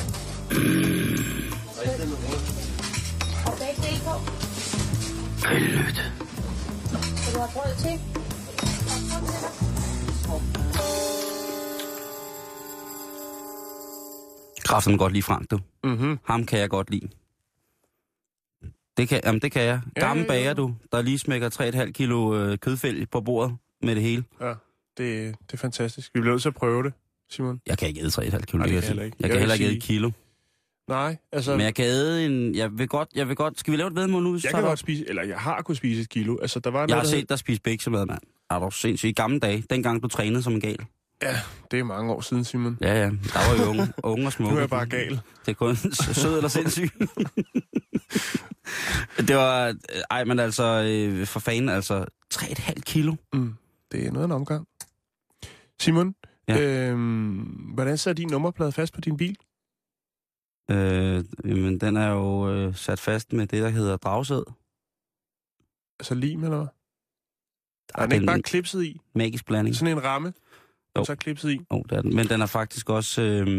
Grillet. Skal du have brød til? Kraften godt lide Frank, du. Mm-hmm. Ham kan jeg godt lide. Det kan jeg. Gammel bager, du, der lige smækker 3,5 kilo kødfæld på bordet med det hele. Ja, det er fantastisk. Vi bliver nødt til at prøve det, Simon. Jeg kan ikke æde 3,5 kilo. Nej, jeg kan heller ikke æde et kilo. Nej, altså... Men jeg kan æde en... Jeg vil godt... Skal vi lave et vedmål nu? Jeg kan godt spise... Eller jeg har kunnet spise et kilo. Altså, der var jeg har set dig spise bæksemad, mand. Er du sindssygt? I gamle dage, dengang du trænede som en gal. Ja, det er mange år siden, Simon. Ja. Der var jo unge og smukke. Nu er jeg bare gal. Det er kun sød eller sindssyg. Det var... Ej, men altså... For fanden, altså... 3,5 kilo. Det er noget af en omgang. Simon, hvordan sidder din nummerplade fast på din bil? Jamen, den er jo sat fast med det, der hedder dragsæd. Altså lim, eller hvad? Er den ikke bare klipset i? Magisk blanding. Sådan en ramme, og så klipset i? Jo, det er den. Men den er faktisk også...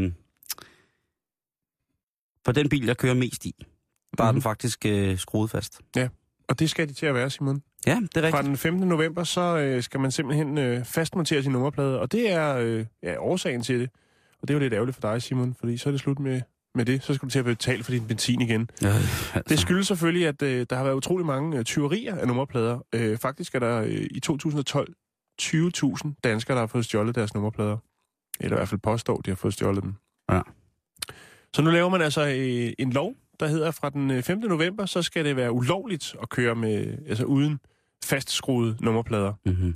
for den bil, jeg kører mest i, der er den faktisk skruet fast. Ja, og det skal de til at være, Simon. Ja, det er rigtigt. Fra den 15. november, så skal man simpelthen fastmontere sin nummerplade, og det er årsagen til det. Og det er jo lidt ærgerligt for dig, Simon, fordi så er det slut med det. Så skal du til at betale for din benzin igen. Ja, altså. Det skyldes selvfølgelig, at der har været utrolig mange tyverier af nummerplader. Faktisk er der i 2012 20.000 danskere, der har fået stjålet deres nummerplader. Eller i hvert fald påstår, de har fået stjålet dem. Ja. Så nu laver man altså en lov der hedder, fra den 5. november, så skal det være ulovligt at køre med, altså uden fastskruede nummerplader. Mm-hmm.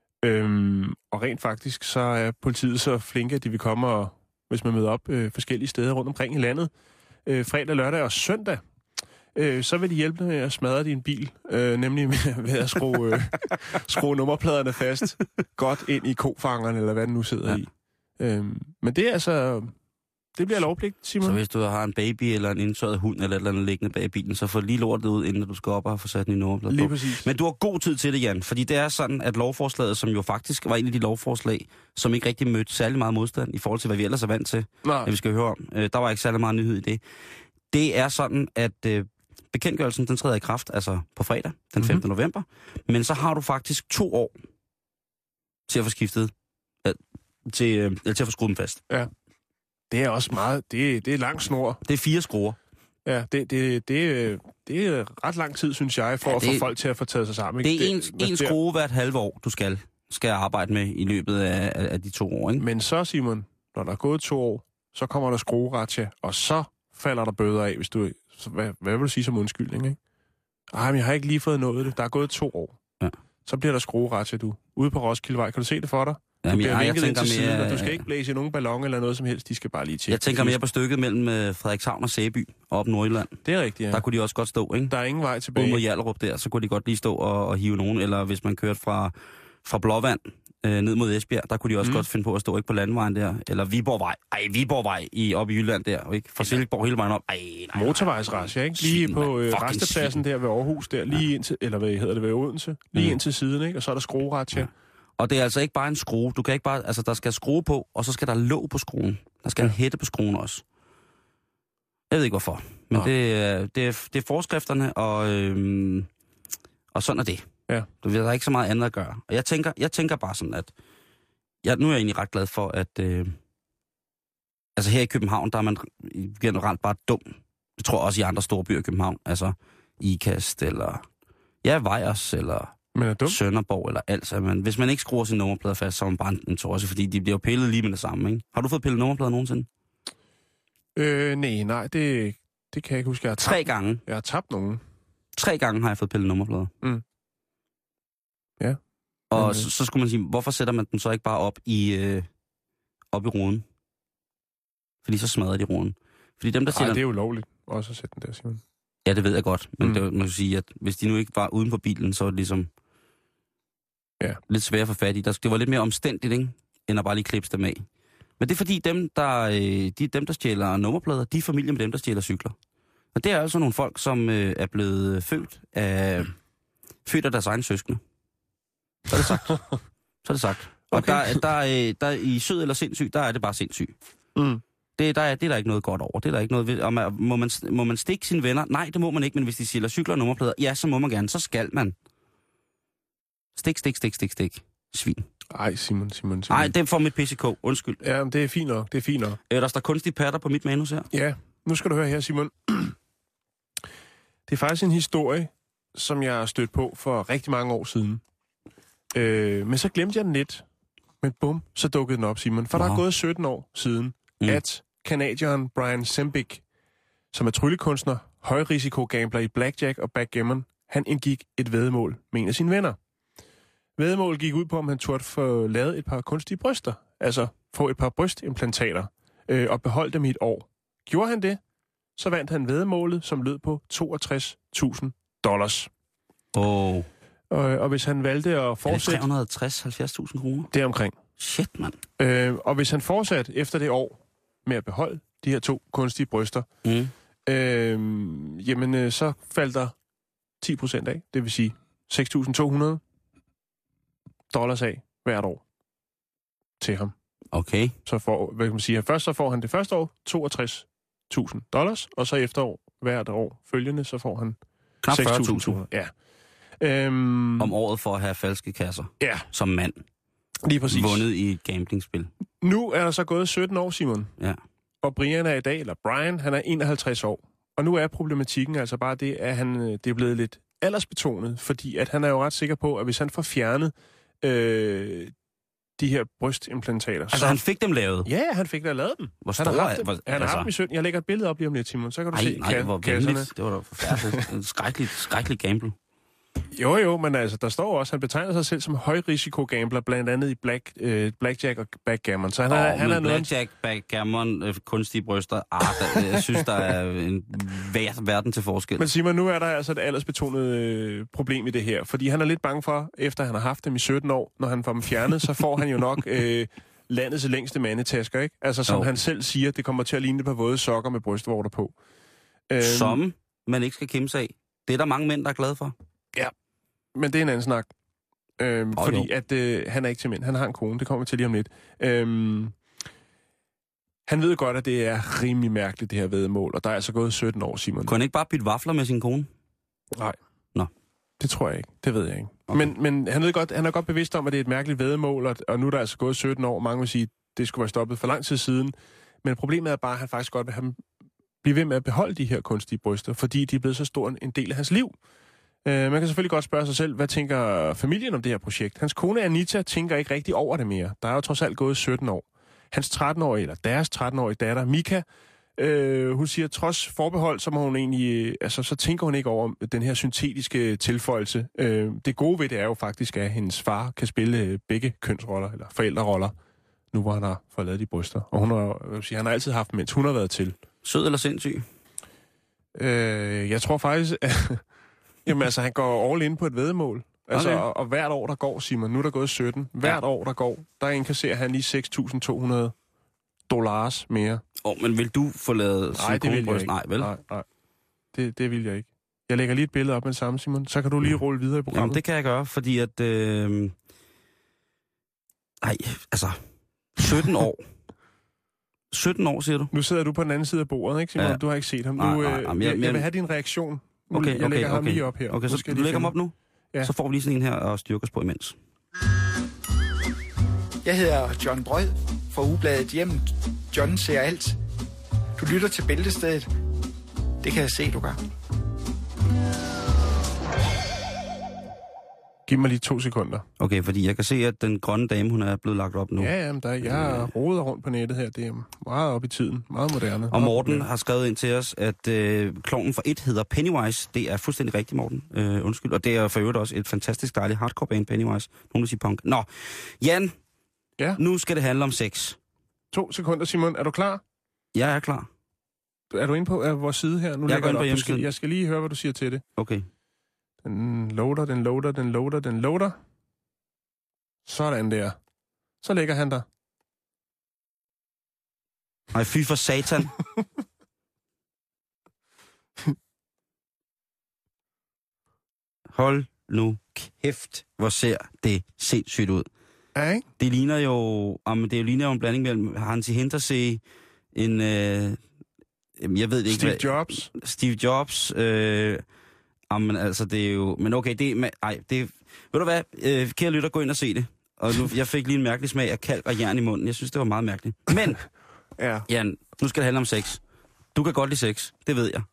Og rent faktisk, så er politiet så flinke, at de vil komme, og, hvis man møder op forskellige steder rundt omkring i landet, fredag, lørdag og søndag, så vil de hjælpe med at smadre din bil, nemlig ved at skrue nummerpladerne fast godt ind i kofangeren, eller hvad den nu sidder i. Men det er altså... Det bliver lovpligt, Simon. Så hvis du har en baby eller en indtørret hund eller et eller andet liggende bag bilen, så få lige lortet ud, inden du skal op og få sat den i nummerplade på. Lige præcis. Men du har god tid til det, Jan, fordi det er sådan, at lovforslaget, som jo faktisk var en af de lovforslag, som ikke rigtig mødte særlig meget modstand i forhold til, hvad vi ellers er vant til, at vi skal høre om. Der var ikke særlig meget nyhed i det. Det er sådan, at bekendtgørelsen, den træder i kraft, altså på fredag, den 5. november, men så har du faktisk 2 år til at få skiftet, til at få skruet den fast. Ja. Det er også meget... Det er lang snor. Det er 4 skruer. Ja, det er ret lang tid, synes jeg, for at få folk til at få taget sig sammen. Ikke? Det er en skrue hvert halve år, du skal arbejde med i løbet af de 2 år, ikke? Men så, Simon, når der er gået 2 år, så kommer der skrueratje, og så falder der bøder af, hvis du... Hvad vil du sige som undskyldning, ikke? Men jeg har ikke lige fået nået det. Der er gået 2 år. Ja. Så bliver der skrueratje, du. Ude på Roskildevej. Kan du se det for dig? Jamen, jeg tænker mere... Siden, du skal ikke blæse i nogen ballon eller noget som helst. De skal bare lige tjekke. Jeg tænker mere på stykket mellem Frederikshavn og Sæby op i Nordjylland. Det er rigtigt, ja. Der kunne de også godt stå, ikke? Der er ingen vej tilbage. Ude mod Hjallerup der, så kunne de godt lige stå og hive nogen. Eller hvis man kørte fra Blåvand ned mod Esbjerg, der kunne de også godt finde på at stå ikke på landvejen der. Eller Viborgvej. Viborgvej oppe i Jylland der, ikke? Fra Silkeborg hele vejen op. Motorvejsrazzia, ikke? Lige på rastepladsen der ved Aarhus der, lige ind til, eller hvad hedder det, ved Odense. Lige ind til siden, ikke? Og så er der skrueratje. Ja. Og det er altså ikke bare en skrue. Du kan ikke bare... Altså, der skal skrue på, og så skal der låg på skruen. Der skal en hætte på skruen også. Jeg ved ikke hvorfor. Men det er forskrifterne, og sådan er det. Ja. Der er ikke så meget andet at gøre. Og jeg tænker bare sådan, at... nu er jeg egentlig ret glad for, at... altså her i København, der er man generelt bare dum. Jeg tror også i andre store byer i København. Altså Ikast, eller... Ja, Vejers, eller... Sønderborg eller alt. Men hvis man ikke skruer sin nummerplade fast, så er man bare en tosse, fordi de bliver jo pillet lige med det samme, ikke? Har du fået pillet nummerplader nogensinde? Nej, det kan jeg ikke huske. Jeg har tabt 3 gange. Jeg har tabt nogen. 3 gange har jeg fået pillet nummerplader. Mm. Ja. Og så skulle man sige, hvorfor sætter man den så ikke bare op i ruden? Fordi så smadrer de ruden. Fordi dem, der det er jo lovligt også at sætte den der, Simon. Ja, det ved jeg godt. Men det, man kan sige, at hvis de nu ikke var uden på bilen, så var det ligesom lidt svært at få fat i. Det var lidt mere omstændigt, ikke? End at bare lige klippe dem af. Men det er fordi, dem, der stjæler nummerplader, de er familie med dem, der stjæler cykler. Og det er altså nogle folk, som er blevet født af deres egen søskende. Så er det sagt. Okay. Og der i sød eller sindssyg, der er det bare sindssyg. Mm. Det er der ikke noget godt over. Det er der ikke noget ved. Og må man stikke sine venner? Nej, det må man ikke, men hvis de stjæler cykler og nummerplader, ja, så må man gerne. Så skal man. Stik. Svin. Ej, Simon. Nej, det får mit PCK. Undskyld. Ja, men det er fint nok. Der står kunstige patter på mit manus her. Ja, nu skal du høre her, Simon. Det er faktisk en historie, som jeg har stødt på for rigtig mange år siden. Men så glemte jeg den lidt. Men bum, så dukkede den op, Simon. For der er gået 17 år siden, at kanadieren Brian Sembik, som er tryllekunstner, højrisikogambler i blackjack og backgammon, han indgik et væddemål med en af sine venner. Væddemålet gik ud på, om han turde få lavet et par kunstige bryster, altså få et par brystimplantater, og beholde dem i et år. Gjorde han det, så vandt han væddemålet, som lød på $62,000. Og hvis han valgte at fortsætte... Er det 360-70.000 kroner? Det er omkring. Shit, mand. Og hvis han fortsatte efter det år med at beholde de her 2 kunstige bryster, jamen så faldt der 10% af. Det vil sige $6,200 af hvert år til ham. Okay. Så hvad kan man sige? Først så får han det første år $62,000, og så efter hvert år følgende, så får han knap 40.000. Ja. Om året for at have falske kasser. Ja. Som mand. Lige præcis. Vundet i et gamblingspil. Nu er der så gået 17 år, Simon. Ja. Og Brian er i dag, eller Brian, han er 51 år. Og nu er problematikken altså bare det, at det er blevet lidt aldersbetonet, fordi at han er jo ret sikker på, at hvis han får fjernet de her brystimplantater. Altså, han fik dem lavet? Ja, han fik da lavet dem. Hvor store han har haft dem i 17. Jeg lægger et billede op lige om lidt, Simon. Så kan du se kasserne. Det var da forfærdeligt. En skrækkelig gamble. Jo, men altså, der står også, han betegner sig selv som højrisiko-gambler, blandt andet i blackjack og backgammon. Så han er blackjack, backgammon, kunstige bryster, jeg synes, der er en verden til forskel. Men Simon, nu er der altså et aldersbetonet problem i det her, fordi han er lidt bange for, efter han har haft dem i 17 år, når han får dem fjernet, så får han jo nok landets længste mandetasker, ikke? Altså, som han selv siger, det kommer til at ligne på våde sokker med brystvorter på. Som man ikke skal kæmpe sig af. Det er der mange mænd, der er glade for. Ja, men det er en anden snak. Fordi at han er ikke til mænd. Han har en kone. Det kommer vi til lige om lidt. Han ved godt, at det er rimelig mærkeligt, det her væddemål. Og der er altså gået 17 år, Simon. Kunne han ikke bare bytte vafler med sin kone? Nej. Nå. Det tror jeg ikke. Det ved jeg ikke. Okay. Men han er godt bevidst om, at det er et mærkeligt væddemål. Og nu er der altså gået 17 år. Mange vil sige, at det skulle være stoppet for lang tid siden. Men problemet er bare, at han faktisk godt vil blive ved med at beholde de her kunstige bryster. Fordi de er blevet så stor en del af hans liv. Man kan selvfølgelig godt spørge sig selv, hvad tænker familien om det her projekt? Hans kone Anita tænker ikke rigtig over det mere. Der er jo trods alt gået 17 år. Hans 13-årige, eller deres 13-årige datter, Mika, hun siger, trods forbehold, så må hun egentlig, så tænker hun ikke over den her syntetiske tilføjelse. Det gode ved det er jo faktisk, at hendes far kan spille begge kønsroller, eller forældreroller, nu hvor han har fået lavet de bryster. Og han har altid haft, mens hun har været til. Sød eller sindssyg? Jeg tror faktisk, jamen altså, han går all in på et væddemål. Altså, okay. og hvert år, der går, Simon, nu er der gået 17. Hvert år, der går, der indkasserer han lige $6.200 mere. Men vil du få lavet silikonbryst? Nej, vel? Nej. Det vil jeg ikke. Jeg lægger lige et billede op med det samme, Simon. Så kan du lige rulle videre i programmet. Jamen, det kan jeg gøre, fordi at... 17 år. 17 år, siger du? Nu sidder du på den anden side af bordet, ikke, Simon? Ja. Du har ikke set ham. Jeg vil have din reaktion. Jeg lægger ham lige op her. Okay, så du lægger ham op nu? Ja. Så får vi lige sådan en her og styrker os på imens. Jeg hedder John Brød fra ugebladet Hjemmet. John ser alt. Du lytter til Bæltestedet. Det kan jeg se, du gør. Giv mig lige 2 sekunder. Okay, fordi jeg kan se, at den grønne dame, hun er blevet lagt op nu. Ja, jamen, jeg roder rundt på nettet her. Det er meget op i tiden. Meget moderne. Og Morten har skrevet ind til os, at klovnen for 1 hedder Pennywise. Det er fuldstændig rigtigt, Morten. Undskyld. Og det er for øvrigt også et fantastisk dejligt hardcore band, Pennywise. Nogen vil sige punk. Nå, Jan. Ja? Nu skal det handle om sex. 2 sekunder, Simon. Er du klar? Jeg er klar. Er du inde på vores side her? Nu jeg går ind på hjemmesiden. Jeg skal lige høre, hvad du siger til det. Okay. Den loader. Sådan der. Så lægger han der. Ej, fy for satan. Hold nu kæft, hvor ser det sindssygt ud. Ja, ikke? Det ligner jo en blanding mellem Hansi Hinterseer, jeg ved det ikke. Steve Jobs. Men altså, det er jo... Men okay, ved du hvad? Kære lytter, gå ind og se det. Og nu, jeg fik lige en mærkelig smag af kalk og jern i munden. Jeg synes, det var meget mærkeligt. Men, ja. Jan, nu skal det handle om sex. Du kan godt lide sex. Det ved jeg.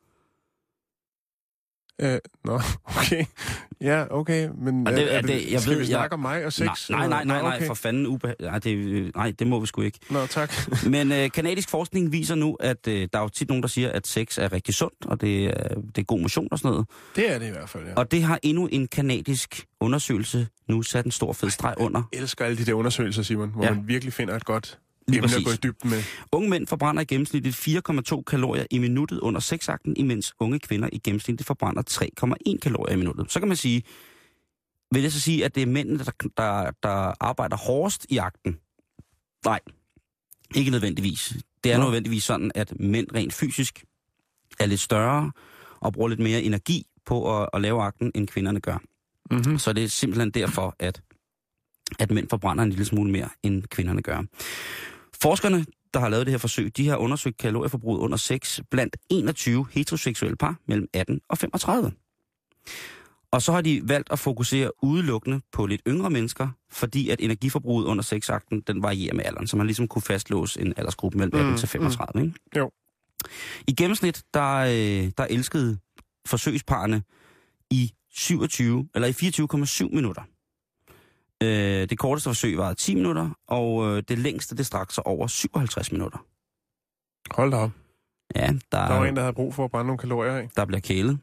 Okay. Ja, okay. Men skal vi snakke om mig og sex? Nej, for fanden. Nej, det må vi sgu ikke. Nå, tak. Men kanadisk forskning viser nu, at der er jo tit nogen, der siger, at sex er rigtig sundt, og det er god motion og sådan noget. Det er det i hvert fald, ja. Og det har endnu en kanadisk undersøgelse nu sat en stor fed streg under. Jeg elsker alle de der undersøgelser, Simon, hvor man virkelig finder et godt emne at gå i dybden med. Unge mænd forbrænder i gennemsnit 4,2 kalorier i minuttet under sexakten, imens unge kvinder i gennemsnit forbrænder 3,1 kalorier i minuttet. Så kan man sige, vil jeg så sige, at det er mændene, der arbejder hårdest i akten? Nej, ikke nødvendigvis. Det er nødvendigvis sådan, at mænd rent fysisk er lidt større og bruger lidt mere energi på at lave akten, end kvinderne gør. Mm-hmm. Så det er simpelthen derfor, at mænd forbrænder en lille smule mere, end kvinderne gør. Forskerne, der har lavet det her forsøg, de har undersøgt kalorieforbruget under sex blandt 21 heteroseksuelle par mellem 18 og 35. Og så har de valgt at fokusere udelukkende på lidt yngre mennesker, fordi at energiforbruget under sexakten, den varierer med alderen, så man ligesom kunne fastlåse en aldersgruppe mellem 18 til 35. Ikke? Jo. I gennemsnit, der elskede forsøgsparerne i 24,7 minutter. Det korteste forsøg var 10 minutter, og det længste, det strakte sig over 57 minutter. Hold da op. Ja, der var en, der havde brug for at brænde nogle kalorier af. Der bliver kælet.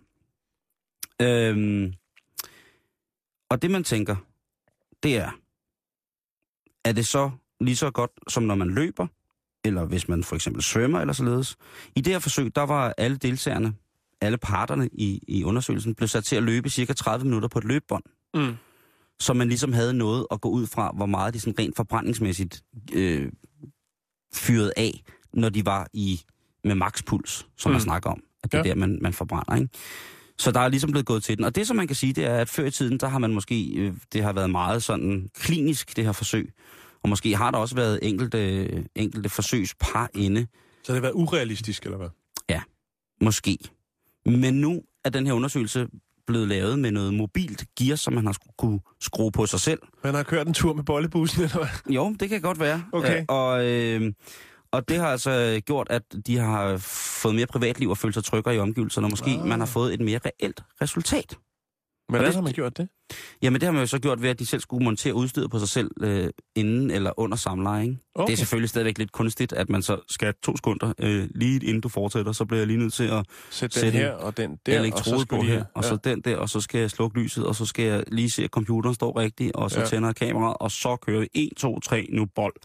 Og det, man tænker, det er det så lige så godt, som når man løber, eller hvis man for eksempel svømmer eller således. I det her forsøg, der var alle deltagerne, alle parterne i undersøgelsen, blev sat til at løbe cirka 30 minutter på et løbebånd. Mm. Så man ligesom havde noget at gå ud fra, hvor meget de sådan rent forbrændingsmæssigt fyrede af, når de var med makspuls, som man snakker om. At det er der, man forbrænder, ikke? Så der er ligesom blevet gået til den. Og det, som man kan sige, det er, at før i tiden, der har man måske, det har været meget sådan klinisk, det her forsøg. Og måske har der også været enkelte forsøgspar inde. Så det har været urealistisk, eller hvad? Ja, måske. Men nu er den her undersøgelse blevet lavet med noget mobilt gear, som man har kunne skrue på sig selv. Man har kørt en tur med bollebussen, eller hvad? Jo, det kan godt være. Okay. Og det har altså gjort, at de har fået mere privatliv og følt sig tryggere i omgivelserne, og måske man har fået et mere reelt resultat. Hvordan har man gjort det? Jamen det har man jo så gjort ved, at de selv skulle montere udstyret på sig selv inden eller under samleje, ikke? Okay. Det er selvfølgelig stadigvæk lidt kunstigt, at man så skal 2 sekunder, lige inden du fortsætter, så bliver jeg lige nødt til at sætte den her og den der, elektrode på her, og så den der, og så skal jeg slukke lyset, og så skal jeg lige se, at computeren står rigtigt, og så tænder jeg kameraet, og så kører vi 1, 2, 3, nu bold.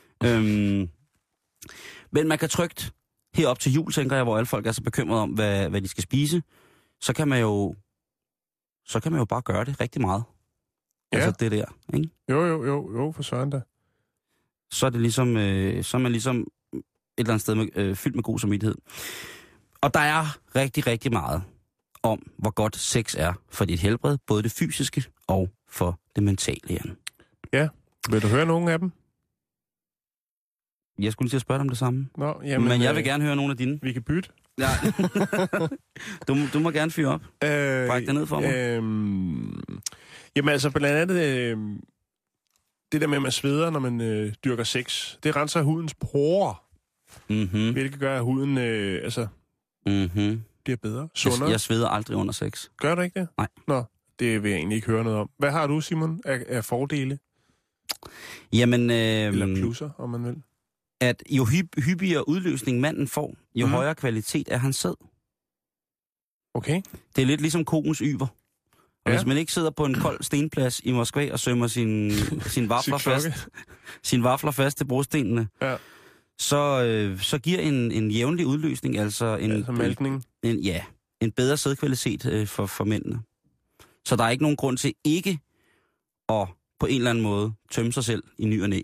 Men man kan trygt herop til jul, tænker jeg, hvor alle folk er så bekymrede om, hvad de skal spise, så kan man jo bare gøre det rigtig meget. Ja. Altså det der, ikke? Jo, for søren da. Så er det ligesom, så er man ligesom et eller andet sted fyldt med god samvittighed. Og der er rigtig, rigtig meget om, hvor godt sex er for dit helbred, både det fysiske og for det mentale, Jan. Ja, vil du høre nogen af dem? Jeg skulle lige til at spørge dig om det samme. Nå, jamen, men jeg vil gerne høre nogle af dine. Vi kan bytte. Ja. du må gerne fyre op. Bræk det ned for mig. Jamen altså, blandt andet det der med, at man sveder, når man dyrker sex, det renser hudens porer. Mm-hmm. Hvilket gør, at huden bliver bedre, sundere. Jeg sveder aldrig under sex. Gør du ikke det? Nej. Nå, det vil jeg egentlig ikke høre noget om. Hvad har du, Simon, af fordele? Jamen... Eller plusser, om man vil. At jo hyppigere udløsning manden får, jo højere kvalitet er hans sæd. Okay. Det er lidt ligesom koens yver. Og hvis man ikke sidder på en kold stenplads i Moskva og sømmer sin vafler fast til brostenene, så giver en jævnlig udløsning, altså malkning. En bedre sædkvalitet for mændene. Så der er ikke nogen grund til ikke at på en eller anden måde tømme sig selv i ny og næ.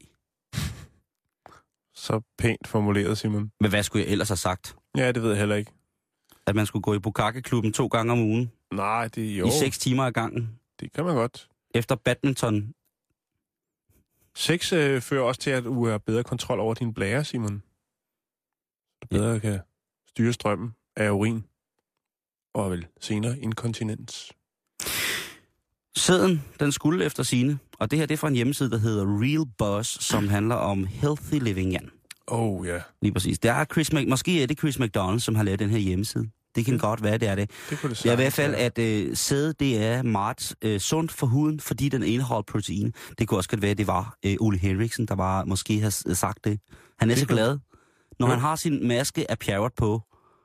Så pænt formuleret, Simon. Men hvad skulle jeg ellers have sagt? Ja, det ved jeg heller ikke. At man skulle gå i Bukake-klubben 2 gange om ugen? Nej, det er jo... I 6 timer ad gangen? Det kan man godt. Efter badminton? Sex fører også til, at du har bedre kontrol over din blære, Simon. Du bedre kan styre strømmen af urin. Og vel senere inkontinens. Sæden, den skulle efter sine. Og det her, det er fra en hjemmeside, der hedder Real Buzz, som handler om healthy living, Jan. Ja. Lige præcis. Det er måske er det Chris McDonald, som har lavet den her hjemmeside. Det kan godt være, det er det. Det kunne det i hvert fald, at sæde, det er meget sundt for huden, fordi den indeholder protein. Det kunne også godt være, at det var Ole Henriksen, der var måske har sagt det. Han er så glad, når han har sin maske af pjerret på.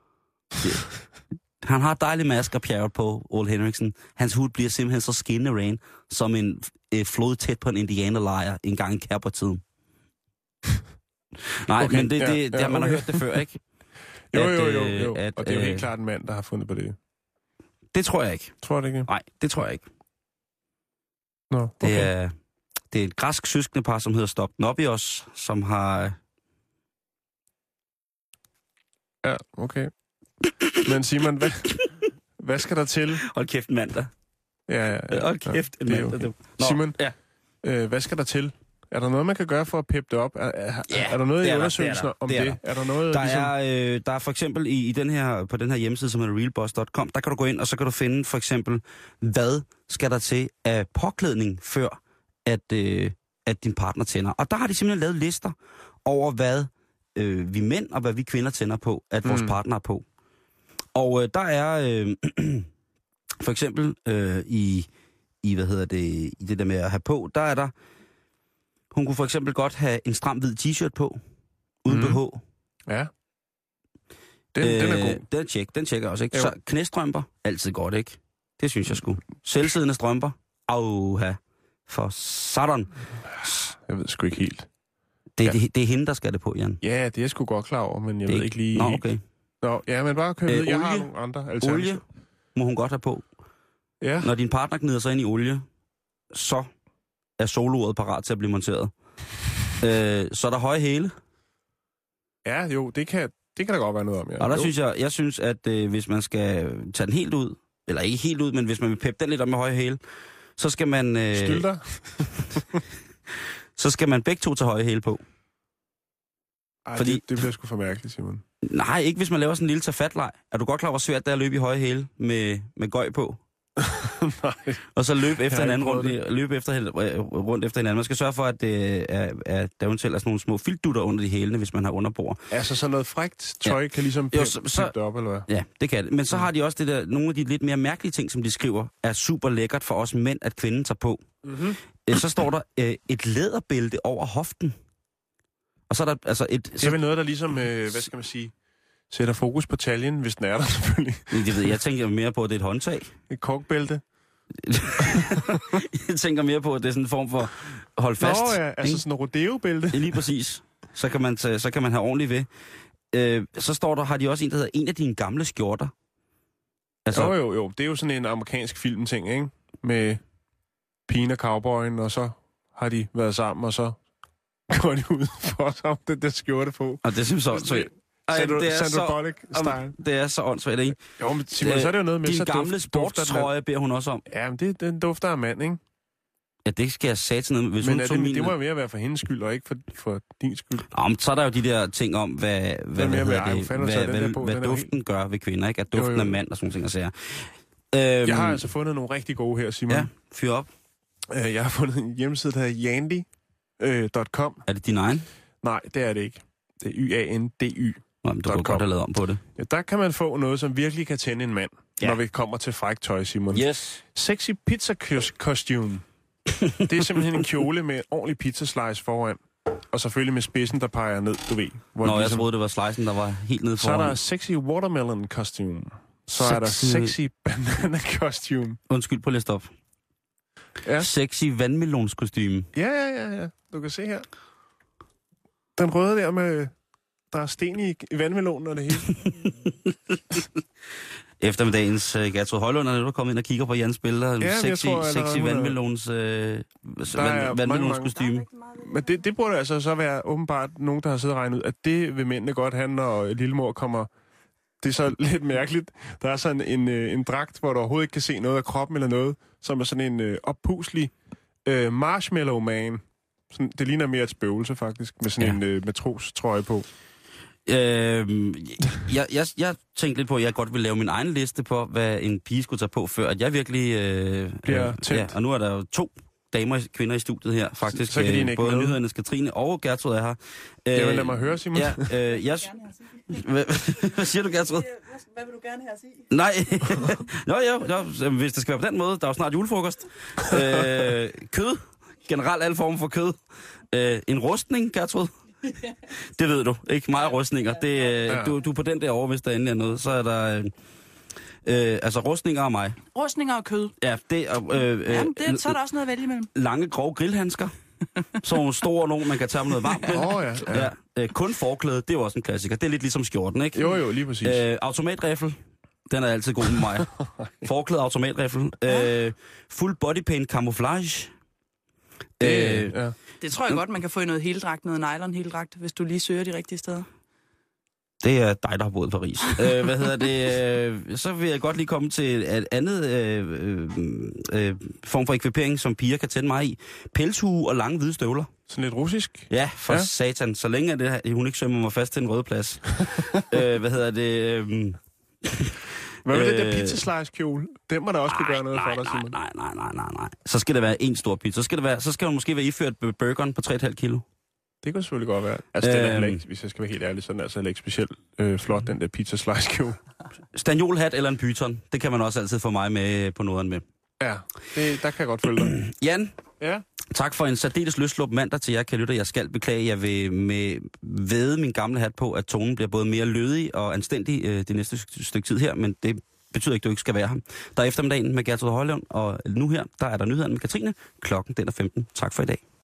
Han har dejlig maske af pjerret på, Ole Henriksen. Hans hud bliver simpelthen så skinnende ren, som en flod tæt på en indianerlejr en gang i Kærpertiden. Nej, okay, men det har man har hørt det før, ikke? Jo. Og det er jo helt klart en mand, der har fundet på det. Det tror jeg ikke. Tror du ikke? Nej, det tror jeg ikke. Nå, okay. Det er et græsk søskendepar, som hedder Stopnobios, som har... Ja, okay. Men Simon, hvad skal der til? Hold kæft, mandag. Ja. Hold kæft, en mandag. Okay. Simon, hvad skal der til? Er der noget, man kan gøre for at peppe det op? Er der noget i undersøgelsen om det? Er der noget, der er for eksempel på den her hjemmeside, som er realboss.com, der kan du gå ind, og så kan du finde for eksempel, hvad skal der til af påklædning, før at din partner tænder. Og der har de simpelthen lavet lister over, hvad vi mænd og hvad vi kvinder tænder på, at vores partner er på. Og der er for eksempel i det der med at have på, der er der... Hun kunne for eksempel godt have en stram hvid t-shirt på, uden BH. Ja. Den er god. Den tjekker også, ikke? Jo. Så knæstrømper, altid godt, ikke? Det synes jeg sgu. Selvsiddende strømper, auha, for sådan. Jeg ved sgu ikke helt. Det er hende, der skal det på, Jan. Ja, det er jeg sgu godt klar over, men jeg ved ikke lige... Nå, okay. Nå, ja, men bare kør ned. Jeg har olie. nogle andre alternativer. Olie må hun godt have på. Ja. Når din partner gnider sig ind i olie, så er soloret parat til at blive monteret. Så er der høje hæle. Ja, jo, det kan der godt være noget om, ja. Og der synes jeg synes, at hvis man skal tage den helt ud, eller ikke helt ud, men hvis man vil peppe den lidt op med høje hæle, så skal man... Stylter. Så skal man begge to tage høje hæle på. Ej, fordi... det bliver sgu for mærkeligt, Simon. Nej, ikke hvis man laver sådan en lille tafatleg. Er du godt klar, hvor svært det er at løbe i høje hæle med gøj på? Nej. Og så løbe efter hinanden rundt efter hinanden. Man skal sørge for, at der eventuelt er sådan nogle små filtdutter under de hælene, hvis man har underbord. Altså så noget frækt tøj kan ligesom pippe det op, eller hvad? Ja, det kan det. Men så har de også det der, nogle af de lidt mere mærkelige ting, som de skriver, er super lækkert for os mænd, at kvinden tager på. Mm-hmm. Så står der et læderbælte over hoften. Og så er der altså et... Det er vel noget, der ligesom, hvad skal man sige, sætter fokus på taljen, hvis den er der selvfølgelig. Det ved jeg. Jeg tænker mere på, at det er et håndtag. Et korkbælte. Jeg tænker mere på, at det er sådan en form for hold fast. Nå ja, altså sådan en rodeo-bælte. Lige præcis. Så kan man have ordentligt ved. Så står der, har de også en, der hedder en af dine gamle skjorter. Altså, jo. Det er jo sådan en amerikansk filmting, ikke? Med pigen og cowboyen, og så har de været sammen, og så går de ud for os om den der skjorte på. Og det synes jeg også. Sandra Bullock-style. Det er så åndssvagt, ikke? Jo, men Simon, så er det jo noget med... Din gamle sportstrøje beder hun også om. Ja, men den dufter af mand, ikke? Ja, det skal jeg sige til noget. Hvis men hun det må jo mere være for hendes skyld, og ikke for din skyld. Nå, men så er der jo de der ting om, hvad duften gør ved kvinder, ikke? At duften er mand og sådan ting at sige. Jeg har altså fundet nogle rigtig gode her, Simon. Ja, fyr op. Jeg har fundet en hjemmeside, der hedder yandy.com. Er det din egen? Nej, det er det ikke. Det er Y-A-N-D-Y. Nå, men du kan godt have lavet om på det. Ja, der kan man få noget, som virkelig kan tænde en mand, når vi kommer til frækt tøj, Simon. Yes. Sexy pizza costume. Det er simpelthen en kjole med en ordentlig pizzaslice foran. Og selvfølgelig med spidsen, der peger ned, du ved. Nå, jeg troede, det var slicen, der var helt nede foran. Så er der sexy watermelon costume. Så er der sexy banana costume. Undskyld på list op. Ja. Sexy vandmelonskostyme. Ja. Du kan se her. Den røde der med... Der er sten i vandmelonen og det hele. Eftermiddagens Gertrud Højlund er kommet ind og kigger på Jans billeder. Ja, sexy vandmelonskostyme. Men det burde altså så være åbenbart nogen, der har siddet og regnet ud, at det vil mændene godt have, når lillemor kommer. Det er så lidt mærkeligt. Der er sådan en dragt, hvor du overhovedet ikke kan se noget af kroppen eller noget, som er sådan en oppuslig marshmallow man. Sådan, det ligner mere et spøgelse faktisk, med sådan en matrostrøje på. Jeg tænkte lidt på, at jeg godt vil lave min egen liste på, hvad en pige skulle tage på, før at jeg virkelig... bliver tæt. Ja, og nu er der jo 2 kvinder i studiet her, faktisk. Så kan de både nyhedernes Katrine og Gertrud er her. Det vil lade mig høre, Simon. Hvad siger du, Gertrud? Hvad vil du gerne have at sige? Hvis det skal være på den måde, der er jo snart julefrokost. Kød. Generelt alle former for kød. En rustning, Gertrud. Det ved du, ikke? Meget rustninger. Du er på den der over, hvis der endelig er noget. Så er der altså rustninger og mig. Rustninger og kød. Ja, så er der også noget at vælge imellem. Lange, grove grillhandsker. Så nogle store nogen, man kan tage med noget varmt med. Kun forklæde, det er jo også en klassiker. Det er lidt ligesom skjorten, ikke? Jo, lige præcis. Automatriffel. Den er altid god med mig. Forklæde automatriffel. Full body paint camouflage. Det tror jeg godt, man kan få i noget heldragt, noget nylon-heldragt, hvis du lige søger de rigtige steder. Det er dig, der har boet i Paris. Så vil jeg godt lige komme til et andet form for ekvipering, som piger kan tænde mig i. Pelshue og lange hvide støvler. Sådan lidt russisk? Ja, for satan. Så længe er det, hun ikke sømmer mig fast til en rød plads. Hvad med det der pizzaslice-kjole? Den må da også kunne gøre noget for dig, Simon. Nej. Så skal det være en stor pizza. Så skal hun måske være iført burgeren på 3,5 kilo. Det kan selvfølgelig godt være. Altså, den er ikke, hvis jeg skal være helt ærlig, sådan altså ikke specielt flot, den der pizzaslice-kjole. Stanjolhat eller en python, det kan man også altid få mig med på noderen med. Ja, der kan jeg godt følge dig. Jan, Ja? tak for en særdeles løslup mandag til jer, kan lytte. Jeg skal beklage, jeg vil væde min gamle hat på, at tonen bliver både mere lødig og anstændig det næste stykke tid her, men det betyder ikke, at du ikke skal være her. Der er eftermiddagen med Gertrud Højlund, og nu her, der er der nyhederne med Katrine. Klokken den er 15. Tak for i dag.